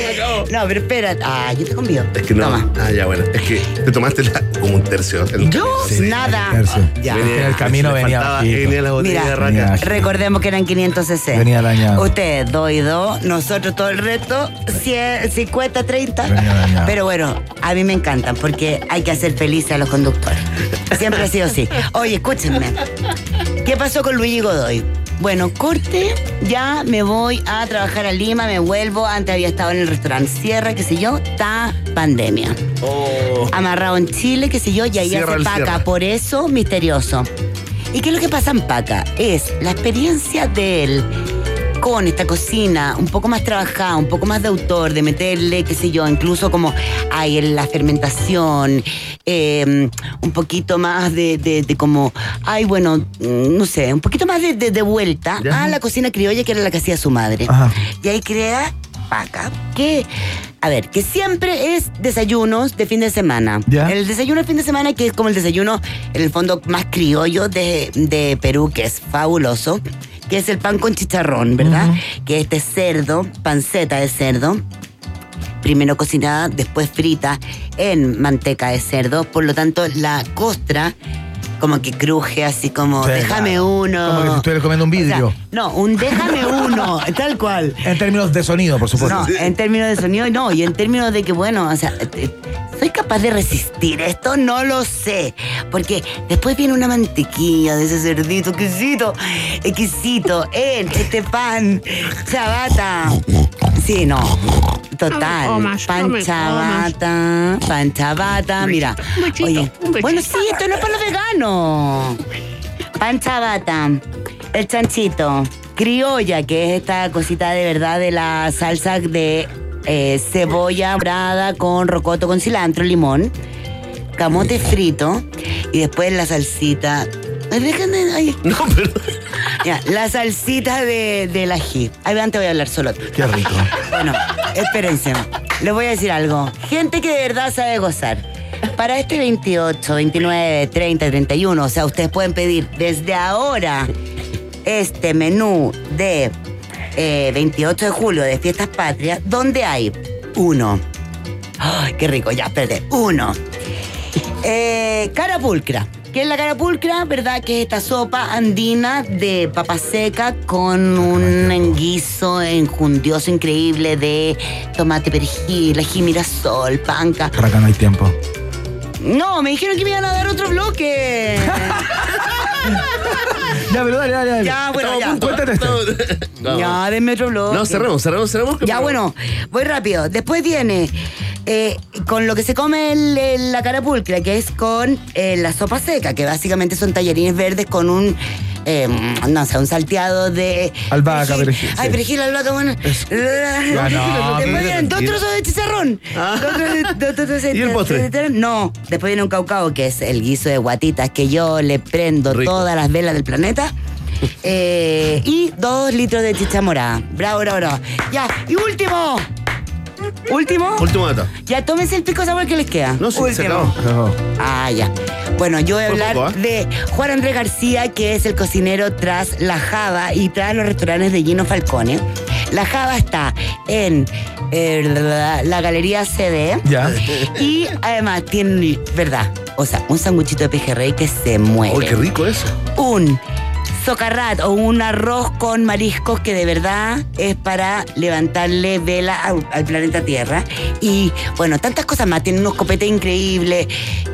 No, pero espérate. Ah, yo te convido. Es que no. Toma. Ah, ya, bueno. Es que te tomaste la- como un tercio. El- Yo, Sí. nada. Tercio. Ya. En el camino le venía faltaba bajito. N a la botella Mira, de raca. venía bajito. Recordemos que eran quinientos cc. Venía dañado. Ustedes, dos y dos, nosotros todo el resto, cien, cincuenta, treinta. Venía dañado. Pero bueno, a mí me encantan porque hay que hacer felices a los conductores. Siempre ha sido así. Oye, escúchenme. ¿Qué pasó con Luigi Godoy? Bueno, corte, ya me voy a trabajar a Lima, me vuelvo. Antes había estado en el restaurante Sierra, qué sé yo, está pandemia. Oh. Amarrado en Chile, qué sé yo, y ahí Cierra hace el Paca. Sierra. Por eso, misterioso. ¿Y qué es lo que pasa en Paca? Es la experiencia de él con esta cocina un poco más trabajada, un poco más de autor, de meterle, qué sé yo, incluso como hay en la fermentación, eh, un poquito más de, de, de como, ay, bueno, mm, no sé, un poquito más de, de, de vuelta Ya. a la cocina criolla que era la que hacía su madre. Ajá. Y ahí crea Paca, que, a ver, que siempre es desayunos de fin de semana. Ya. El desayuno de fin de semana, que es como el desayuno, en el fondo, más criollo de, de Perú, que es fabuloso, que es el pan con chicharrón, ¿verdad? Que es este cerdo, panceta de cerdo, primero cocinada, después frita en manteca de cerdo. Por lo tanto, la costra como que cruje así como, Sí, déjame claro. uno. Como que si estuviera comiendo un vidrio. O sea, no, un déjame uno, tal cual. En términos de sonido, por supuesto. No, en términos de sonido no, y en términos de que, bueno, o sea, eh, ¿soy capaz de resistir esto? No lo sé. Porque después viene una mantequilla de ese cerdito exquisito, exquisito, en este pan, chabata. Sí, no, total. No me comas, no Pan me chabata, pan chabata, mira. Un besito, Oye, un besito. bueno, sí, esto no es para los veganos. Pan chabata, el chanchito, criolla, que es esta cosita de verdad de la salsa de eh, cebolla morada con rocoto con cilantro, limón, camote frito y después la salsita. Ay, déjenme, ay. No, pero. Ya, la salsita de, del ají. Ahí antes voy a hablar solo. Qué rico. Bueno, espérense. Les voy a decir algo. Gente que de verdad sabe gozar. Para este veintiocho, veintinueve, treinta, treinta y uno, o sea, ustedes pueden pedir desde ahora este menú de eh, veintiocho de julio de Fiestas Patrias, donde hay uno. ¡Ay, qué rico! Ya, espérate. Uno. Eh, carapulcra. ¿Qué es la carapulcra? ¿Verdad? Que es esta sopa andina de papa seca con un guiso enjundioso increíble de tomate, perejil, ají, mirasol, panca. Para acá no hay tiempo. No, me dijeron que me iban a dar otro bloque. Ya, pero dale, dale, dale. Ya, bueno, ya. Cuéntate esto. No. Ya, denme otro bloque. No, cerremos, cerremos, cerremos. Ya, bueno, voy rápido. Después viene eh, con lo que se come el- el- la carapulcra, que es con eh, la sopa seca, que básicamente son tallarines verdes con un, eh, no sé, un salteado de... Albahaca, perejil, Ay, sí. perejil, albahaca, bueno. Ya, no, Después pero- vienen dos trozos de chicharrón. Dos trozos- dos trozos de- ¿Y el postre? de- de- No, después viene un caucao, que es el guiso de guatitas, que yo le prendo Rico. todas las velas del planeta. Eh, y dos litros de chicha morada. Bravo, bravo, bravo. Ya, y último. Último. Último dato. Ya, tómense el pico sabor que les queda. No, sí, se último. acabó. No. Ah, ya. Bueno, yo voy a Fue hablar poco, ¿eh? de Juan Andrés García, que es el cocinero tras La Java y tras los restaurantes de Gino Falcone. La Java está en eh, la, la Galería C D. Ya. Y además tiene, ¿verdad? O sea, un sanguchito de pejerrey que se mueve. ¡Uy, qué rico eso! Un socarrat o un arroz con mariscos que de verdad es para levantarle vela al, al planeta Tierra. Y bueno, tantas cosas más. Tienen unos copetes increíbles,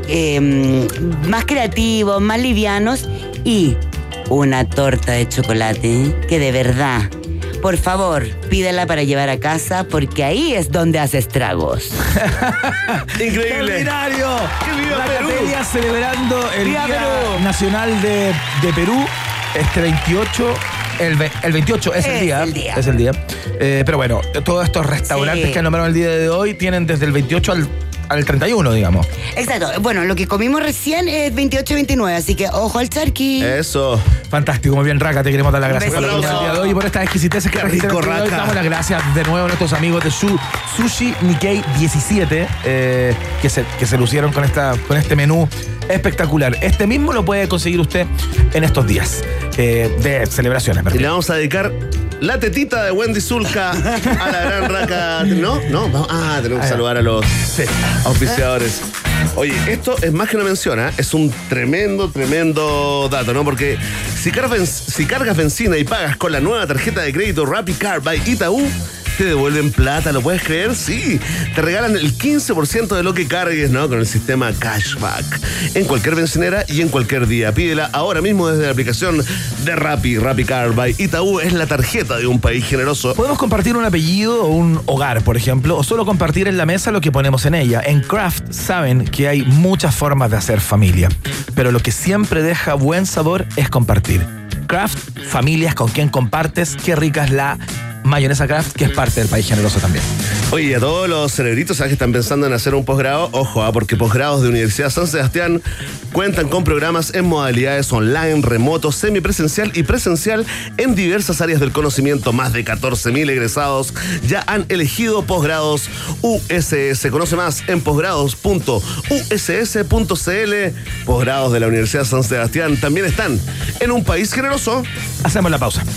eh, más creativos, más livianos y una torta de chocolate que de verdad, por favor, pídela para llevar a casa porque ahí es donde hace estragos. ¡Increíble! ¡Extraordinario! ¡Que viva La Perú! Catelia celebrando el ¡Viva Día Perú! Nacional de, de Perú. Este veintiocho, el, ve- el veintiocho es, el Es día. el día. Es el día. Eh, pero bueno, todos estos restaurantes Sí. que han nombrado el día de hoy tienen desde el veintiocho al, al treinta y uno, digamos. Exacto. Bueno, lo que comimos recién es veintiocho y veintinueve, así que ojo al charqui. Eso. Fantástico, muy bien, Raka. Te queremos dar las gracias por la besito. comida el día de hoy y por estas exquisiteces que Qué trajiste rico, el día de hoy. Raka. Damos las gracias de nuevo a nuestros amigos de su Sushi Nikkei diecisiete, eh, que, se, que se lucieron con, esta, con este menú espectacular. Este mismo lo puede conseguir usted en estos días eh, de celebraciones, Y ¿verdad? le vamos a dedicar la tetita de Wendy Zulka a la gran Raka. ¿No? ¿No? Vamos- Ah, tenemos que saludar a los auspiciadores. Oye, esto es más que una mención, ¿eh? Es un tremendo, tremendo dato, ¿no? Porque si cargas, si cargas benzina y pagas con la nueva tarjeta de crédito RappiCard by Itaú, te devuelven plata, ¿lo puedes creer? Sí, te regalan el quince por ciento de lo que cargues, ¿no? Con el sistema Cashback. En cualquier bencinera y en cualquier día. Pídela ahora mismo desde la aplicación de Rappi. RappiCard by Itaú es la tarjeta de un país generoso. Podemos compartir un apellido o un hogar, por ejemplo, o solo compartir en la mesa lo que ponemos en ella. En Kraft saben que hay muchas formas de hacer familia, pero lo que siempre deja buen sabor es compartir. Kraft, familias con quien compartes. Qué rica es la mayonesa Kraft, que es parte del país generoso también. Oye, a todos los cerebritos, ¿sabes? Que están pensando en hacer un posgrado, ojo, ¿ah? Porque posgrados de Universidad San Sebastián cuentan con programas en modalidades online, remoto, semipresencial y presencial en diversas áreas del conocimiento. Más de catorce mil egresados ya han elegido posgrados U S S. Conoce más en posgrados punto u s s punto c l. Posgrados de la Universidad San Sebastián también están en un país generoso. Hacemos la pausa.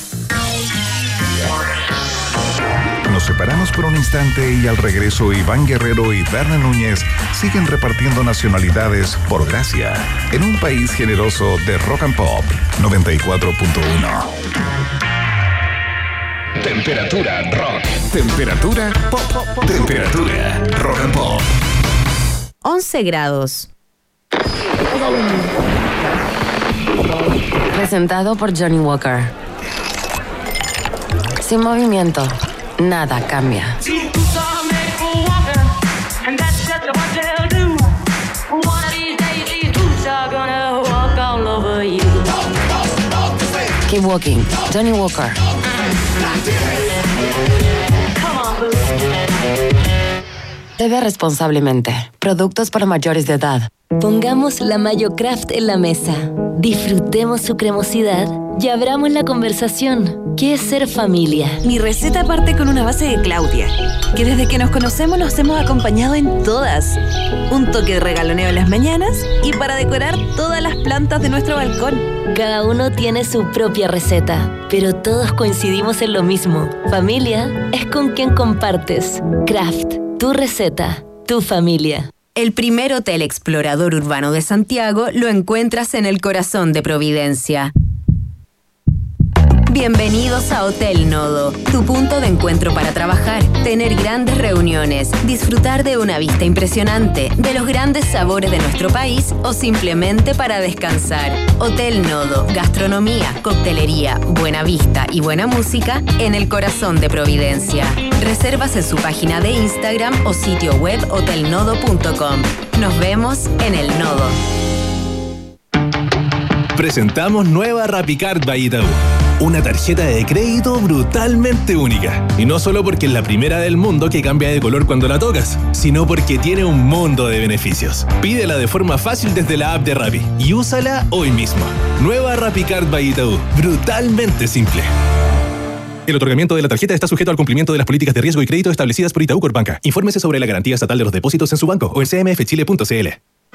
Nos separamos por un instante y al regreso Iván Guerrero y Berna Núñez siguen repartiendo nacionalidades por gracia en un país generoso de Rock and Pop noventa y cuatro punto uno. Temperatura rock. Temperatura pop. Temperatura rock and pop. once grados. Presentado por Johnny Walker. Sin movimiento, nada cambia. Keep walking, Johnny Walker. Bebe responsablemente. Productos para mayores de edad. Pongamos la Mayo Craft en la mesa. Disfrutemos su cremosidad y abramos la conversación. ¿Qué es ser familia? Mi receta parte con una base de Claudia, que desde que nos conocemos nos hemos acompañado en todas. Un toque de regaloneo en las mañanas y para decorar todas las plantas de nuestro balcón. Cada uno tiene su propia receta, pero todos coincidimos en lo mismo. Familia es con quien compartes. Craft, tu receta, tu familia. El primer hotel explorador urbano de Santiago lo encuentras en el corazón de Providencia. Bienvenidos a Hotel Nodo, tu punto de encuentro para trabajar, tener grandes reuniones, disfrutar de una vista impresionante, de los grandes sabores de nuestro país o simplemente para descansar. Hotel Nodo, gastronomía, coctelería, buena vista y buena música en el corazón de Providencia. Reservas en su página de Instagram o sitio web hotel nodo punto com. Nos vemos en el Nodo. Presentamos nueva RappiCard by Itaú. Una tarjeta de crédito brutalmente única. Y no solo porque es la primera del mundo que cambia de color cuando la tocas, sino porque tiene un mundo de beneficios. Pídela de forma fácil desde la app de Rappi y úsala hoy mismo. Nueva RappiCard by Itaú. Brutalmente simple. El otorgamiento de la tarjeta está sujeto al cumplimiento de las políticas de riesgo y crédito establecidas por Itaú Corpbanca. Infórmese sobre la garantía estatal de los depósitos en su banco o en c m f chile punto c l.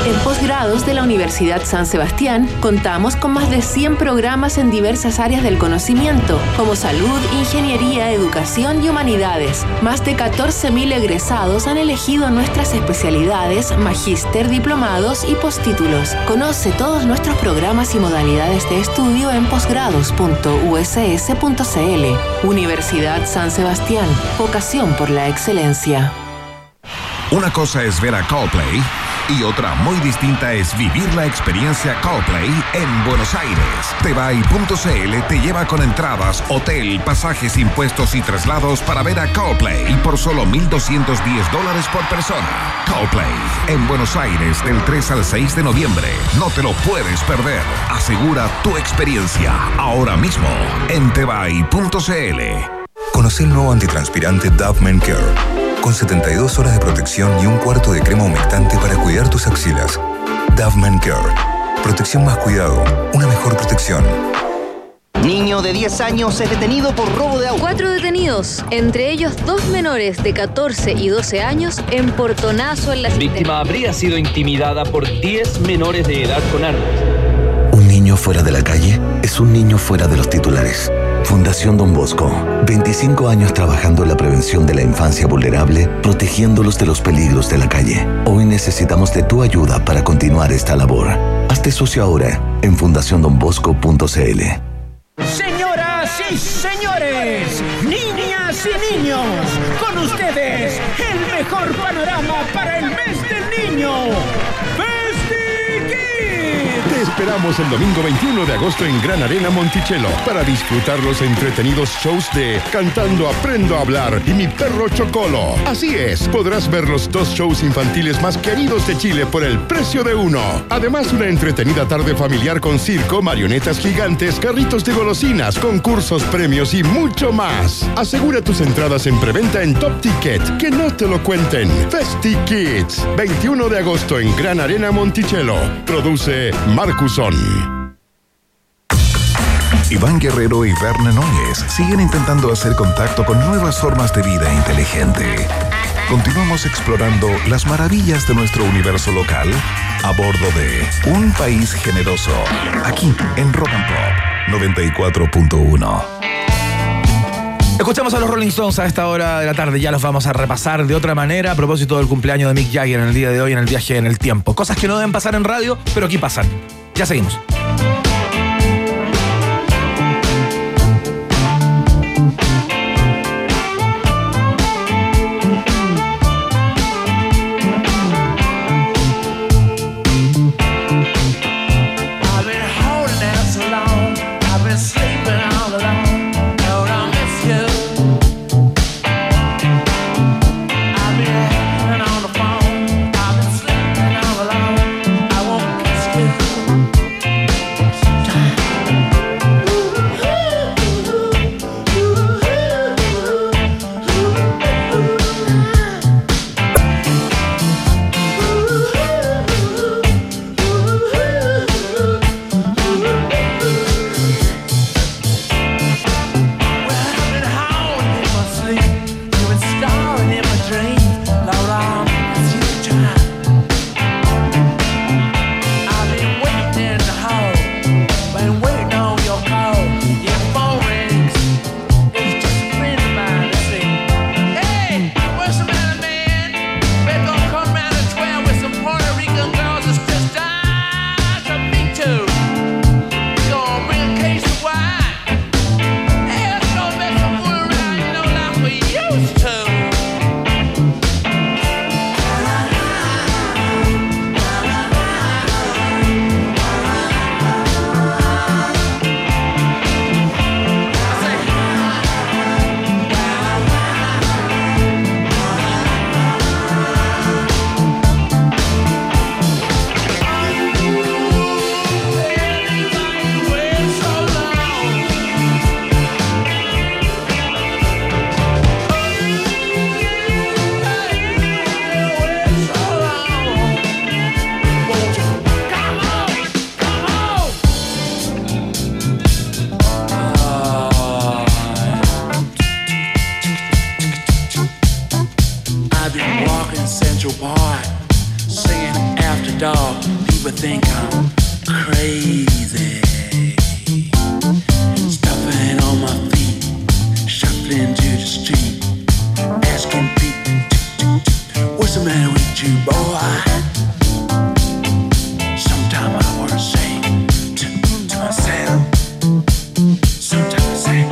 En posgrados de la Universidad San Sebastián contamos con más de cien programas en diversas áreas del conocimiento, como salud, ingeniería, educación y humanidades. Más de catorce mil egresados han elegido nuestras especialidades, magíster, diplomados y postítulos. Conoce todos nuestros programas y modalidades de estudio en posgrados punto u s s punto c l. Universidad San Sebastián. Vocación por la excelencia. Una cosa es ver a Coldplay y otra muy distinta es vivir la experiencia Coldplay en Buenos Aires. Tebay punto c l te lleva con entradas, hotel, pasajes, impuestos y traslados para ver a Coldplay por solo mil doscientos diez dólares por persona. Coldplay en Buenos Aires del tres al seis de noviembre. No te lo puedes perder. Asegura tu experiencia ahora mismo en Tebay punto c l. Conoce el nuevo antitranspirante Dove Men Care, con setenta y dos horas de protección y un cuarto de crema humectante para cuidar tus axilas. Dove Men Care. Protección más cuidado, una mejor protección. Niño de diez años es detenido por robo de auto. Cuatro detenidos, entre ellos dos menores de catorce y doce años, en portonazo en la La víctima habría sido intimidada por diez menores de edad con armas. Un niño fuera de la calle es un niño fuera de los titulares. Fundación Don Bosco, veinticinco años trabajando en la prevención de la infancia vulnerable, protegiéndolos de los peligros de la calle. Hoy necesitamos de tu ayuda para continuar esta labor. Hazte socio ahora en fundación don bosco punto c l. Señoras y señores, niñas y niños, con ustedes el mejor panorama para el mes del niño. Te esperamos el domingo veintiuno de agosto en Gran Arena Monticello para disfrutar los entretenidos shows de Cantando Aprendo a Hablar y Mi Perro Chocolo. Así es, podrás ver los dos shows infantiles más queridos de Chile por el precio de uno. Además, una entretenida tarde familiar con circo, marionetas gigantes, carritos de golosinas, concursos, premios y mucho más. Asegura tus entradas en preventa en Top Ticket. Que no te lo cuenten. Festi Kids, veintiuno de agosto en Gran Arena Monticello. Produce Marcuson. Iván Guerrero y Verne Núñez siguen intentando hacer contacto con nuevas formas de vida inteligente. Continuamos explorando las maravillas de nuestro universo local a bordo de Un País Generoso, aquí en Rock and Pop noventa y cuatro punto uno. Escuchamos a los Rolling Stones a esta hora de la tarde. Ya los vamos a repasar de otra manera a propósito del cumpleaños de Mick Jagger en el día de hoy en el viaje en el tiempo. Cosas que no deben pasar en radio, pero aquí pasan. Ya seguimos. singing after dark. People think I'm crazy. Stopping on my feet, shuffling to the street, asking people, what's the matter with you, boy? Sometimes I wanna say to, to myself, sometimes I say.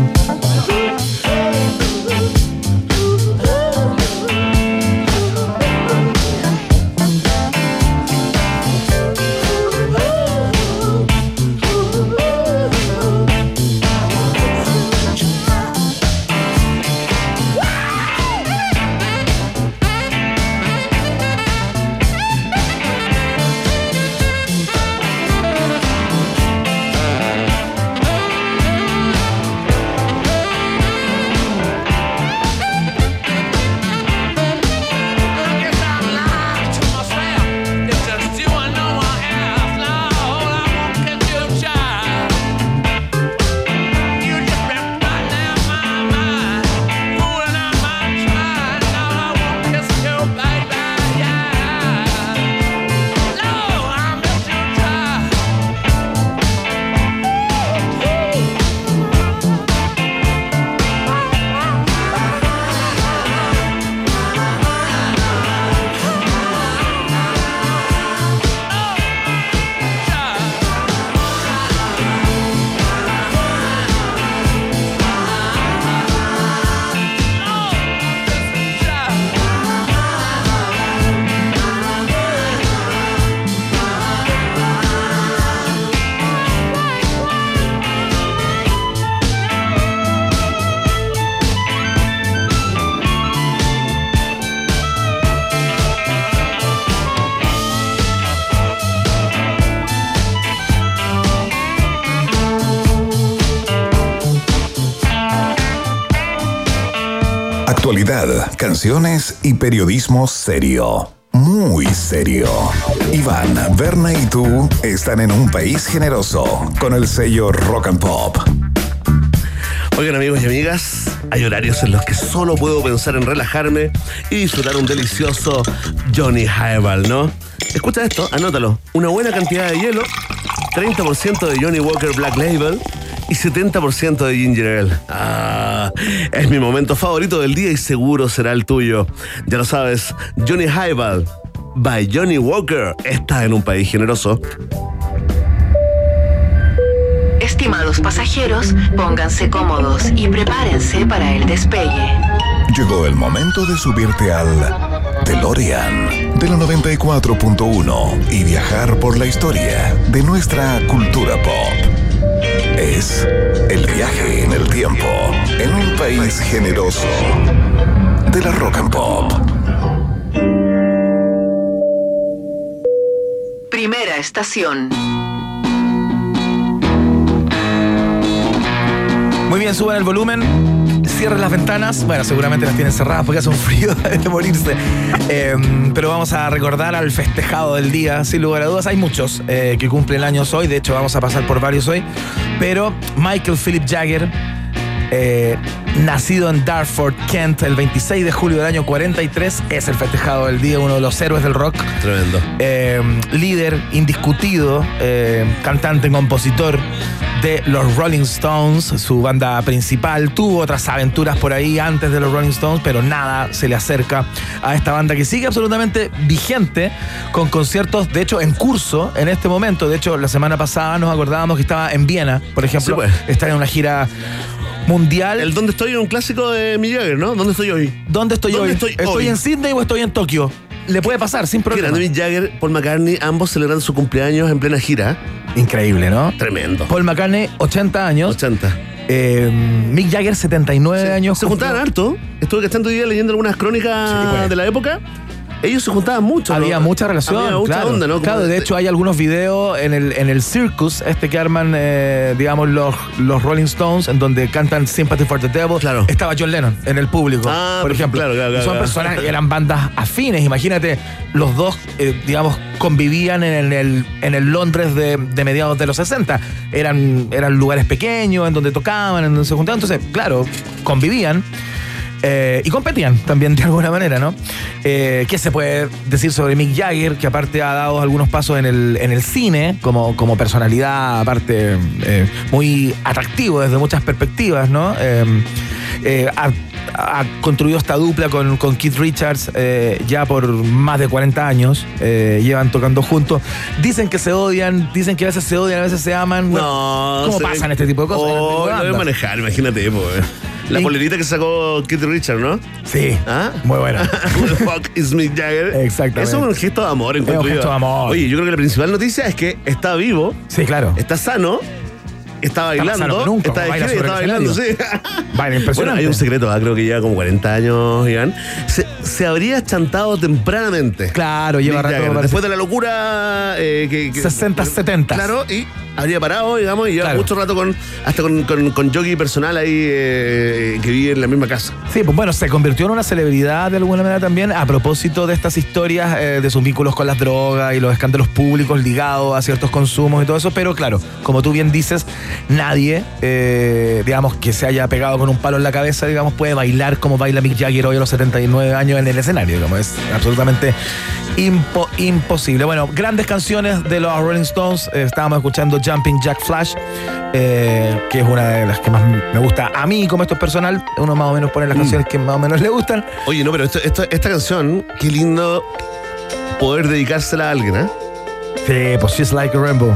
Actualidad, canciones y periodismo serio. Muy serio. Iván, Berna y tú están en un país generoso con el sello Rock and Pop. Oigan, amigos y amigas, hay horarios en los que solo puedo pensar en relajarme y disfrutar un delicioso Johnny Highball, ¿no? Escucha esto, anótalo. Una buena cantidad de hielo, treinta por ciento de Johnny Walker Black Label y setenta por ciento de Ginger Ale. Ah, es mi momento favorito del día y seguro será el tuyo. Ya lo sabes, Johnny Highball by Johnny Walker está en un país generoso. Estimados pasajeros, pónganse cómodos y prepárense para el despegue. Llegó el momento de subirte al DeLorean de la noventa y cuatro punto uno y viajar por la historia de nuestra cultura pop. Es el viaje en el tiempo en un país generoso de la Rock and Pop. Primera estación. Muy bien, suban el volumen, cierren las ventanas. Bueno, seguramente las tienen cerradas porque hace un frío de morirse. Eh, pero vamos a recordar al festejado del día, sin lugar a dudas. Hay muchos eh, que cumplen años hoy. De hecho, vamos a pasar por varios hoy. Pero Michael Philip Jagger, eh, nacido en Dartford, Kent, el veintiséis de julio del año cuarenta y tres, es el festejado del día, uno de los héroes del rock. Tremendo. Eh, líder indiscutido, eh, cantante, compositor de los Rolling Stones, su banda principal. Tuvo otras aventuras por ahí antes de los Rolling Stones, pero nada se le acerca a esta banda que sigue absolutamente vigente, con conciertos, de hecho, en curso en este momento. De hecho, la semana pasada nos acordábamos que estaba en Viena, por ejemplo. Sí, pues. Está en una gira mundial. El ¿Dónde estoy? Es un clásico de Mick Jagger, ¿no? ¿Dónde estoy hoy? ¿Dónde estoy ¿Dónde hoy? Estoy, ¿Estoy hoy? en Sydney o estoy en Tokio? Le puede pasar, sin problema. Grande Mick Jagger, Paul McCartney, ambos celebrando su cumpleaños en plena gira. Increíble, ¿no? Tremendo. Paul McCartney, ochenta años. ochenta. Eh, Mick Jagger, setenta y nueve sí. años. Se juntaban harto. Estuve cachando hoy día leyendo algunas crónicas sí, pues. de la época. Ellos se juntaban mucho. Había ¿no? mucha relación. Había mucha claro, onda, ¿no? Claro, de hecho hay algunos videos en el, en el circus, este que arman, eh, digamos, los, los Rolling Stones, en donde cantan Sympathy for the Devil. Claro. Estaba John Lennon en el público, ah, por ejemplo. Claro, claro, claro, Son claro. personas que eran bandas afines. Imagínate, los dos, eh, digamos, convivían en el, en el Londres de, de mediados de los sesenta. Eran, eran lugares pequeños en donde tocaban, en donde se juntaban. Entonces, claro, convivían. Eh, y competían también de alguna manera, ¿no? Eh, ¿Qué se puede decir sobre Mick Jagger? Que aparte ha dado algunos pasos en el, en el cine, como, como personalidad, aparte eh, muy atractivo desde muchas perspectivas, ¿no? Eh, eh, ha, ha construido esta dupla con, con Keith Richards eh, ya por más de cuarenta años. Eh, llevan tocando juntos. Dicen que se odian, dicen que a veces se odian, a veces se aman. No, ¿Cómo se pasan ve- este tipo de cosas? Oh, en lo debe manejar, imagínate, po, eh. La Y- polerita que sacó Keith Richards, ¿no? Sí, ¿Ah? muy buena. Fuck is Mick Jagger. Exactamente. Eso es un gesto de amor, encuentro Es un yo. gesto de amor. Oye, yo creo que la principal noticia es que está vivo, Sí, claro. está sano, está más bailando, sano que nunca, está de baila gira y sobre está el bailando, sí. escenario. Baila Bueno, impresionante. hay un secreto, ¿ah? Creo que lleva como cuarenta años, Iván. Se, se habría chantado tempranamente. Claro, lleva Mick rato, Jagger. parece. Después de la locura eh, que, que- sesenta, setenta. Claro, y habría parado, digamos, y lleva Claro. mucho rato con hasta con, con, con jockey personal ahí eh, que vive en la misma casa. Sí, pues bueno, se convirtió en una celebridad de alguna manera también a propósito de estas historias eh, de sus vínculos con las drogas y los escándalos públicos ligados a ciertos consumos y todo eso. Pero claro, como tú bien dices, nadie, eh, digamos, que se haya pegado con un palo en la cabeza, digamos, puede bailar como baila Mick Jagger hoy a los setenta y nueve años en el escenario, digamos. Es absolutamente impo- imposible. Bueno, grandes canciones de los Rolling Stones. Eh, estábamos escuchando Jumping Jack Flash, eh, que es una de las que más me gusta a mí, como esto es personal. Uno más o menos pone las canciones que más o menos le gustan. Oye, no, pero esto, esto- esta canción, qué lindo poder dedicársela a alguien, ¿eh? Sí, pues She's Like a Rainbow.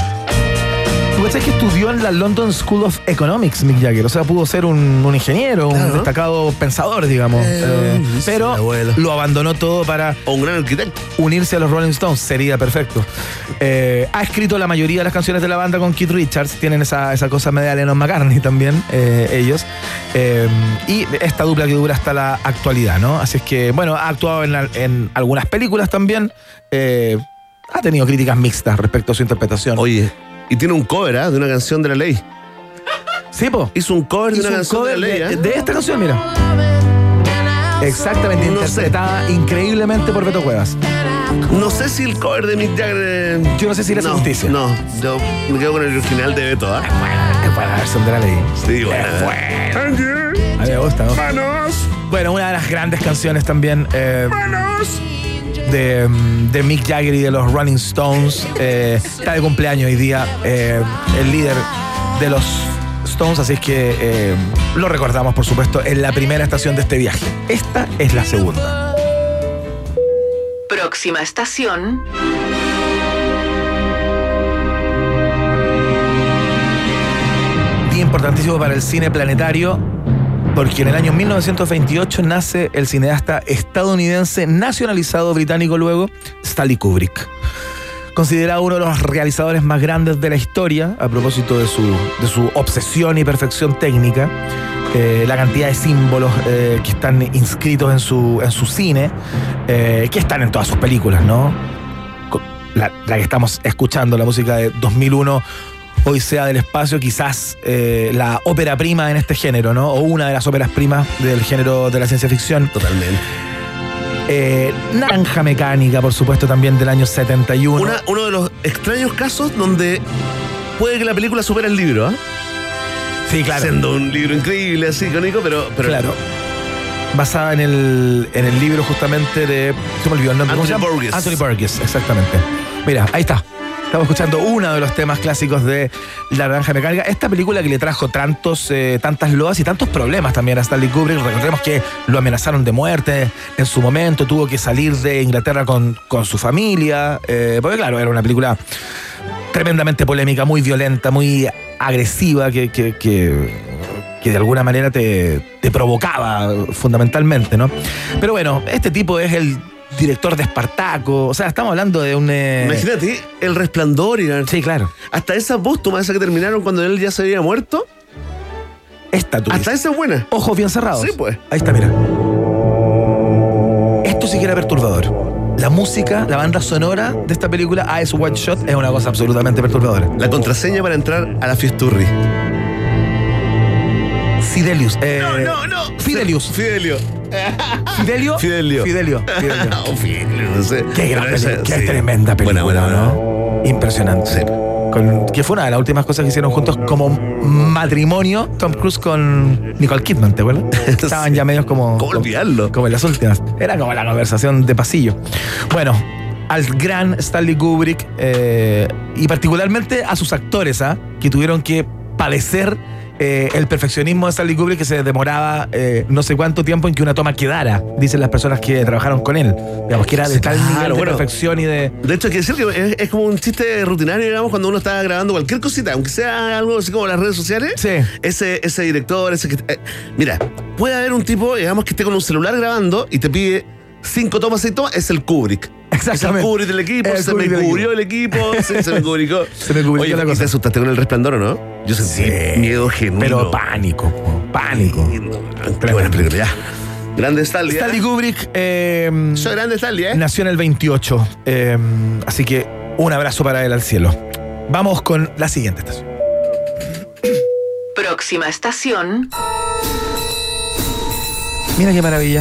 ¿Tú pensás que estudió en la London School of Economics, Mick Jagger? O sea, pudo ser un, un ingeniero, Claro. un destacado pensador, digamos. Eh, pero lo abandonó todo para O un gran arquitecto. unirse a los Rolling Stones. Sería perfecto. Eh, ha escrito la mayoría de las canciones de la banda con Keith Richards. Tienen esa, esa cosa media de Lennon McCartney también, eh, ellos. Eh, y esta dupla que dura hasta la actualidad, ¿no? Así es que, bueno, ha actuado en, la- en algunas películas también. Eh, ha tenido críticas mixtas respecto a su interpretación. Oye, y tiene un cover, ¿ah? De una canción de La Ley. Sí, po. Hizo un cover de Hizo una un canción cover de La Ley, de, ¿eh? de esta canción, mira. Exactamente, No sé. interpretada increíblemente por Beto Cuevas. No sé si el cover de Mick Jagger. eh, Yo no sé si le hace no, justicia. No, yo me quedo con el original de Beto, ¿ah? Es buena la versión de La Ley. Sí, bueno. A mí me gusta, ¿no? ¡Manos! Bueno, una de las grandes canciones también eh, de, de Mick Jagger y de los Rolling Stones. Eh, está de cumpleaños hoy día eh, el líder de los Stones, así es que eh, lo recordamos, por supuesto, en la primera estación de este viaje. Esta es la segunda. Próxima estación. Día importantísimo para el cine planetario, porque en el año mil novecientos veintiocho nace el cineasta estadounidense nacionalizado británico luego, Stanley Kubrick. Considerado uno de los realizadores más grandes de la historia, a propósito de su, de su obsesión y perfección técnica, eh, la cantidad de símbolos eh, que están inscritos en su, en su cine, eh, que están en todas sus películas, ¿no? Co- La, la que estamos escuchando, la música de dos mil uno, Odisea del Espacio, quizás eh, la ópera prima en este género, ¿no? O una de las óperas primas del género de la ciencia ficción. Totalmente. Eh, Naranja Mecánica, por supuesto, también del año setenta y uno. Una- uno de los extraños casos donde puede que la película supere el libro, ¿ah? Sí, claro. Siendo un libro increíble, así, icónico, pero, pero Claro. Basada en el, en el libro justamente de... Se me olvidó el nombre. ¿Cómo se Anthony llama? Burgess. Anthony Burgess, exactamente. Mira, ahí está. Estamos escuchando uno de los temas clásicos de La Naranja Mecánica. Esta película que le trajo tantos, eh, tantas loas y tantos problemas también a Stanley Kubrick. Recordemos que lo amenazaron de muerte en su momento. Tuvo que salir de Inglaterra con, con su familia. eh, porque claro, era una película tremendamente polémica, muy violenta, muy agresiva, que, que, que, que de alguna manera te, te provocaba fundamentalmente, ¿no? Pero bueno, este tipo es el director de Espartaco. O sea, estamos hablando de un... eh, imagínate, El Resplandor, Iván. Sí, claro. Hasta esa póstuma, esa que terminaron cuando él ya se había muerto. Esta tú Hasta dices. esa es buena. Ojos bien cerrados. Sí, pues. Ahí está, mira. Esto sí que era perturbador. La música, la banda sonora de esta película, Eyes Wide Shut, es una cosa absolutamente perturbadora. La contraseña para entrar a la Fiesturri. Fidelius. Eh, No, no, no. Fidelius. Fidelio. Fidelio. Fidelio. Fidelio. Fidelio. O Fidelio, no sé. Qué gran Pero esa- película, qué sí. tremenda película, Buena, buena, ¿no? Impresionante. Sí. con, que fue una de las últimas cosas que hicieron juntos como matrimonio, Tom Cruise con Nicole Kidman, ¿te acuerdas? Estaban ya medios como... ¿Cómo olvidarlo? Como en las últimas. Era como la conversación de pasillo. Bueno, al gran Stanley Kubrick eh, y particularmente a sus actores, ¿ah? Que tuvieron que padecer eh, el perfeccionismo de Stanley Kubrick, que se demoraba eh, no sé cuánto tiempo en que una toma quedara, dicen las personas que trabajaron con él. Digamos que era de Sí, tal claro, nivel de bueno. perfección y de... De hecho, hay que decir que es, es como un chiste rutinario, digamos, cuando uno está grabando cualquier cosita, aunque sea algo así como las redes sociales. Sí. Ese, ese director, ese que... eh, mira, puede haber un tipo, digamos, que esté con un celular grabando y te pide cinco tomas, seis tomas, es el Kubrick. Exactamente. Es el Kubrick del equipo, El se Kubrick me del cubrió el equipo, sí, se me cubricó. Se me cubricó Oye, la ¿y cosa. te asustaste con El Resplandor o no? Yo sentí Sí. miedo genuino. Pero pánico, pánico. Qué buena película, ya. Grande Stanley. Stanley ¿eh? Kubrick eh, Soy grande Stanley, ¿eh? nació en el veintiocho, eh, así que un abrazo para él al cielo. Vamos con la siguiente estación. Próxima estación. Mira qué maravilla.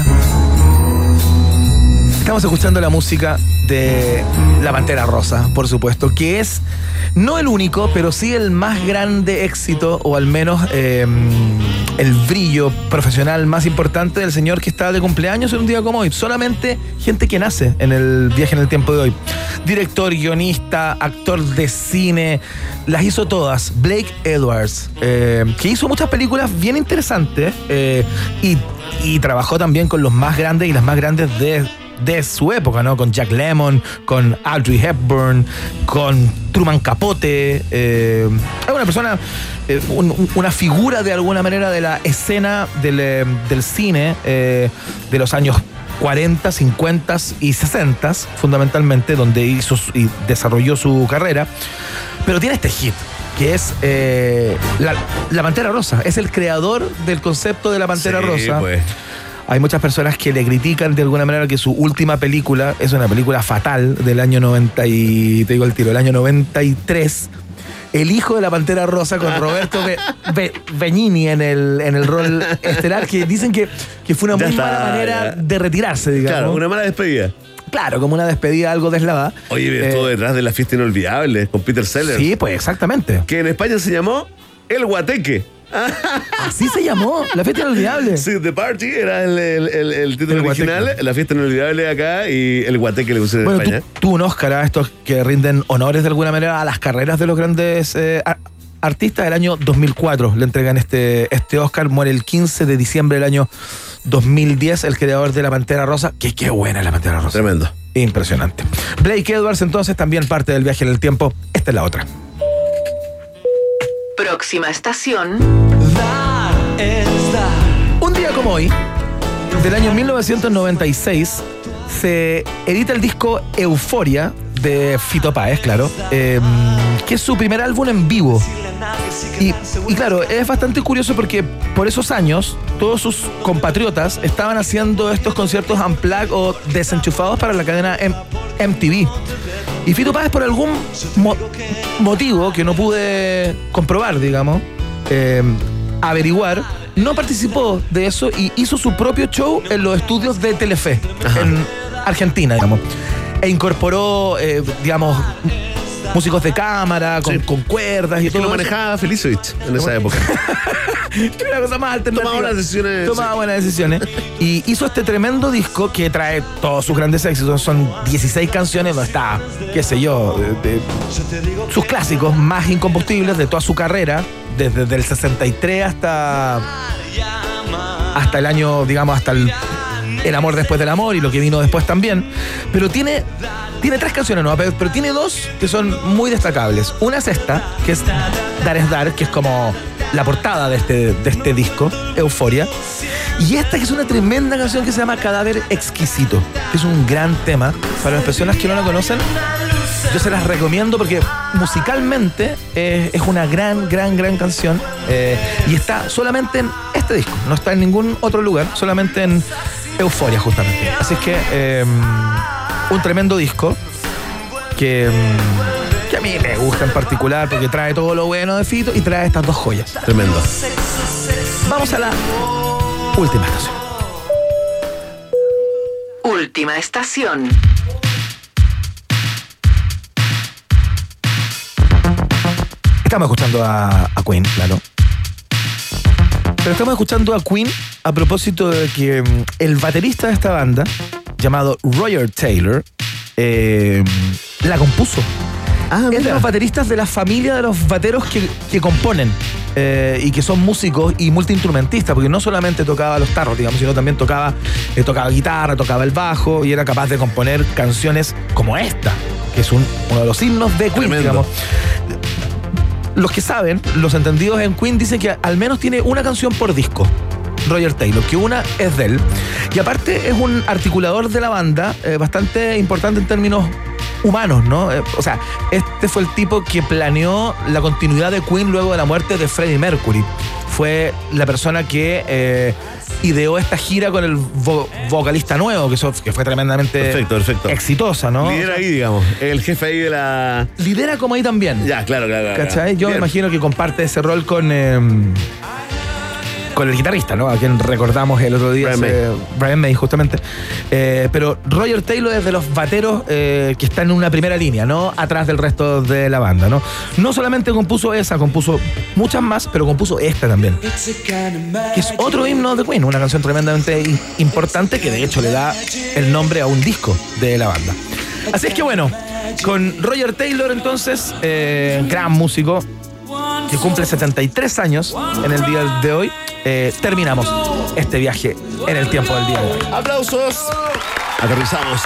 Estamos escuchando la música de La Pantera Rosa, por supuesto, que es no el único, pero sí el más grande éxito, o al menos eh, el brillo profesional más importante del señor que está de cumpleaños en un día como hoy. Solamente gente que nace en el viaje en el tiempo de hoy. Director, guionista, actor de cine, las hizo todas. Blake Edwards, eh, que hizo muchas películas bien interesantes eh, y, y trabajó también con los más grandes y las más grandes de... de su época, ¿no? Con Jack Lemmon, con Audrey Hepburn, con Truman Capote. Eh, es una persona, eh, un, un, una figura de alguna manera de la escena del, eh, del cine eh, de los años cuarenta, cincuenta y sesenta, fundamentalmente, donde hizo su- y desarrolló su carrera. Pero tiene este hit, que es eh, la, la Pantera Rosa. Es el creador del concepto de la Pantera Sí, Rosa. pues. Hay muchas personas que le critican de alguna manera que su última película es una película fatal del año noventa y... te digo el tiro, el año noventa y tres. El hijo de la Pantera Rosa con Roberto Be- Be- Benigni en el, en el rol estelar, que dicen que, que fue una Ya muy está, mala manera ya. de retirarse, digamos. Claro, una mala despedida. Claro, como una despedida algo deslavada. Oye, Eh, estuvo detrás de La Fiesta Inolvidable con Peter Sellers. Sí, pues exactamente. Que en España se llamó El Guateque. Así se llamó, La Fiesta Inolvidable. Sí, The Party era el, el- el- el título El original, Guateque. La Fiesta Inolvidable acá y El Guateque le pusieron en Bueno, España. tú, tú un Oscar a estos que rinden honores de alguna manera a las carreras de los grandes eh, a- artistas. Del año dos mil cuatro le entregan este, este Oscar. Muere el quince de diciembre del año dos mil diez el creador de La Pantera Rosa. Que qué buena es La Pantera Rosa. Tremendo. Impresionante. Blake Edwards entonces también parte del viaje en el tiempo. Esta es la otra. Próxima estación. Un día como hoy, del año mil novecientos noventa y seis, se edita el disco Euforia de Fito Páez, claro, eh, que es su primer álbum en vivo. Y, y claro, es bastante curioso porque por esos años todos sus compatriotas estaban haciendo estos conciertos unplugged o desenchufados para la cadena M- MTV. Y Fito Páez, por algún mo- motivo que no pude comprobar, digamos, eh, averiguar, no participó de eso y hizo su propio show en los estudios de Telefe, en Argentina, digamos. E incorporó, eh, digamos, músicos de cámara, con, con cuerdas y Es que todo lo eso. manejaba Felicevich en esa época. Era una cosa más alternativa. Tomaba buenas decisiones. Tomaba sí. buenas decisiones. Y hizo este tremendo disco que trae todos sus grandes éxitos. Son dieciséis canciones, donde está, qué sé yo, de- de sus clásicos más incombustibles de toda su carrera, desde el sesenta y tres hasta, hasta el año, digamos, hasta el, el amor después del amor y lo que vino después también. Pero tiene, tiene tres canciones nuevas, pero, pero tiene dos que son muy destacables. Una es esta, que es Dar es Dar, que es como la portada de este, de este disco, Euforia. Y esta que es una tremenda canción que se llama Cadáver Exquisito, que es un gran tema. Para las personas que no la conocen, yo se las recomiendo porque musicalmente eh, es una gran, gran, gran canción. eh, y está solamente en este disco, no está en ningún otro lugar, solamente en Euforia justamente. Así es que eh, un tremendo disco que, mm, que a mí me gusta en particular porque trae todo lo bueno de Fito y trae estas dos joyas. Tremendo. Vamos a la última estación. Última estación. Estamos escuchando a, a Queen, claro. Pero estamos escuchando a Queen a propósito de que um, el baterista de esta banda, llamado Roger Taylor, eh, la compuso. Ah, es de los bateristas de la familia de los bateros que, que componen eh, y que son músicos y multiinstrumentistas, porque no solamente tocaba los tarros, digamos, sino también tocaba, eh, tocaba guitarra, tocaba el bajo y era capaz de componer canciones como esta, que es un, uno de los himnos de Queen, Tremendo. digamos. Los que saben, los entendidos en Queen dicen que al menos tiene una canción por disco, Roger Taylor, que una es de él. Y aparte es un articulador de la banda eh, bastante importante en términos humanos, ¿no? Eh, o sea, este fue el tipo que planeó la continuidad de Queen luego de la muerte de Freddie Mercury. Fue la persona que eh, ideó esta gira con el vo- vocalista nuevo, que, eso, que fue tremendamente perfecto, perfecto. exitosa, ¿no? Lidera ahí, digamos, el jefe ahí de la... Lidera como ahí también. Ya, claro, claro. claro. ¿Cachai? Yo Bien. me imagino que comparte ese rol con... Eh, con el guitarrista, ¿no? A quien recordamos el otro día, Brian May, eh, Brian May justamente. Eh, pero Roger Taylor es de los bateros eh, que están en una primera línea, ¿no? Atrás del resto de la banda, ¿no? No solamente compuso esa, compuso muchas más, pero compuso esta también, que es otro himno de Queen, una canción tremendamente in- importante que de hecho le da el nombre a un disco de la banda. Así es que bueno, con Roger Taylor entonces, eh, gran músico, que cumple setenta y tres años en el día de hoy, eh, terminamos este viaje en el tiempo del día de hoy. ¡Aplausos! Aterrizamos.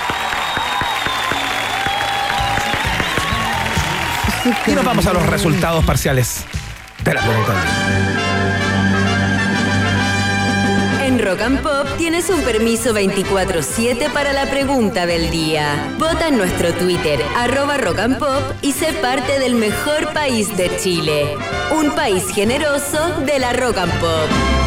Y nos vamos a los resultados parciales de la pregunta. En Rock and Pop tienes un permiso veinticuatro siete para la pregunta del día. Vota en nuestro Twitter, arroba Rock and Pop, y sé parte del mejor país de Chile. Un país generoso de la Rock and Pop.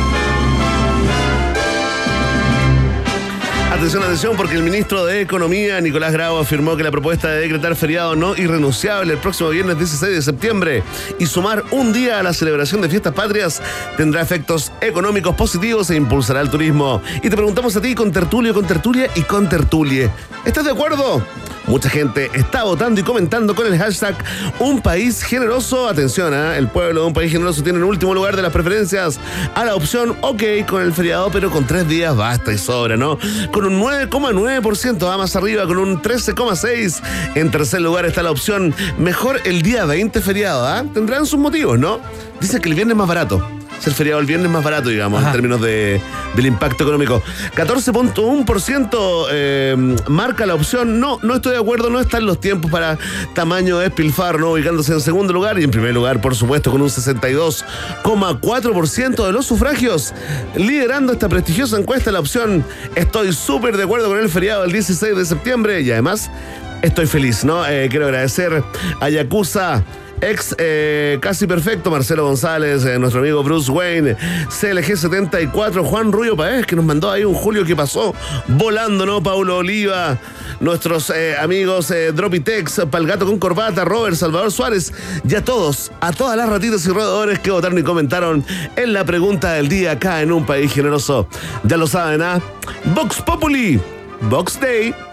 Atención, atención, porque el ministro de Economía, Nicolás Grau, afirmó que la propuesta de decretar feriado no irrenunciable el próximo viernes dieciséis de septiembre y sumar un día a la celebración de fiestas patrias tendrá efectos económicos positivos e impulsará el turismo. Y te preguntamos a ti, con tertulio, con tertulia y con tertulie, ¿estás de acuerdo? Mucha gente está votando y comentando con el hashtag Un País Generoso. Atención, ¿eh? El pueblo de Un País Generoso tiene en último lugar de las preferencias a la opción OK con el feriado, pero con tres días basta y sobra, ¿no? Con un nueve coma nueve por ciento, va más arriba con un trece coma seis por ciento. En tercer lugar está la opción Mejor el día veinte feriado, ¿ah? ¿eh? Tendrán sus motivos, ¿no? Dice que el viernes es más barato. Es el feriado el viernes más barato, digamos, Ajá. en términos de, del impacto económico. catorce coma uno por ciento eh, marca la opción no, no estoy de acuerdo, no están los tiempos para tamaño despilfarro, ¿no? Ubicándose en segundo lugar y en primer lugar, por supuesto, con un sesenta y dos coma cuatro por ciento de los sufragios, liderando esta prestigiosa encuesta la opción estoy súper de acuerdo con el feriado del dieciséis de septiembre y además estoy feliz, ¿no? Eh, quiero agradecer a Yakuza Ex eh, Casi Perfecto, Marcelo González, eh, nuestro amigo Bruce Wayne, C L G setenta y cuatro, Juan Rubio Paez, que nos mandó ahí un julio que pasó volando, ¿no? Paulo Oliva, nuestros eh, amigos eh, Dropitex, Palgato con Corbata, Robert, Salvador Suárez, y a todos, a todas las ratitas y roedores que votaron y comentaron en la pregunta del día acá en Un País Generoso. Ya lo saben, ¿ah? ¿eh? Vox Populi, Vox Day.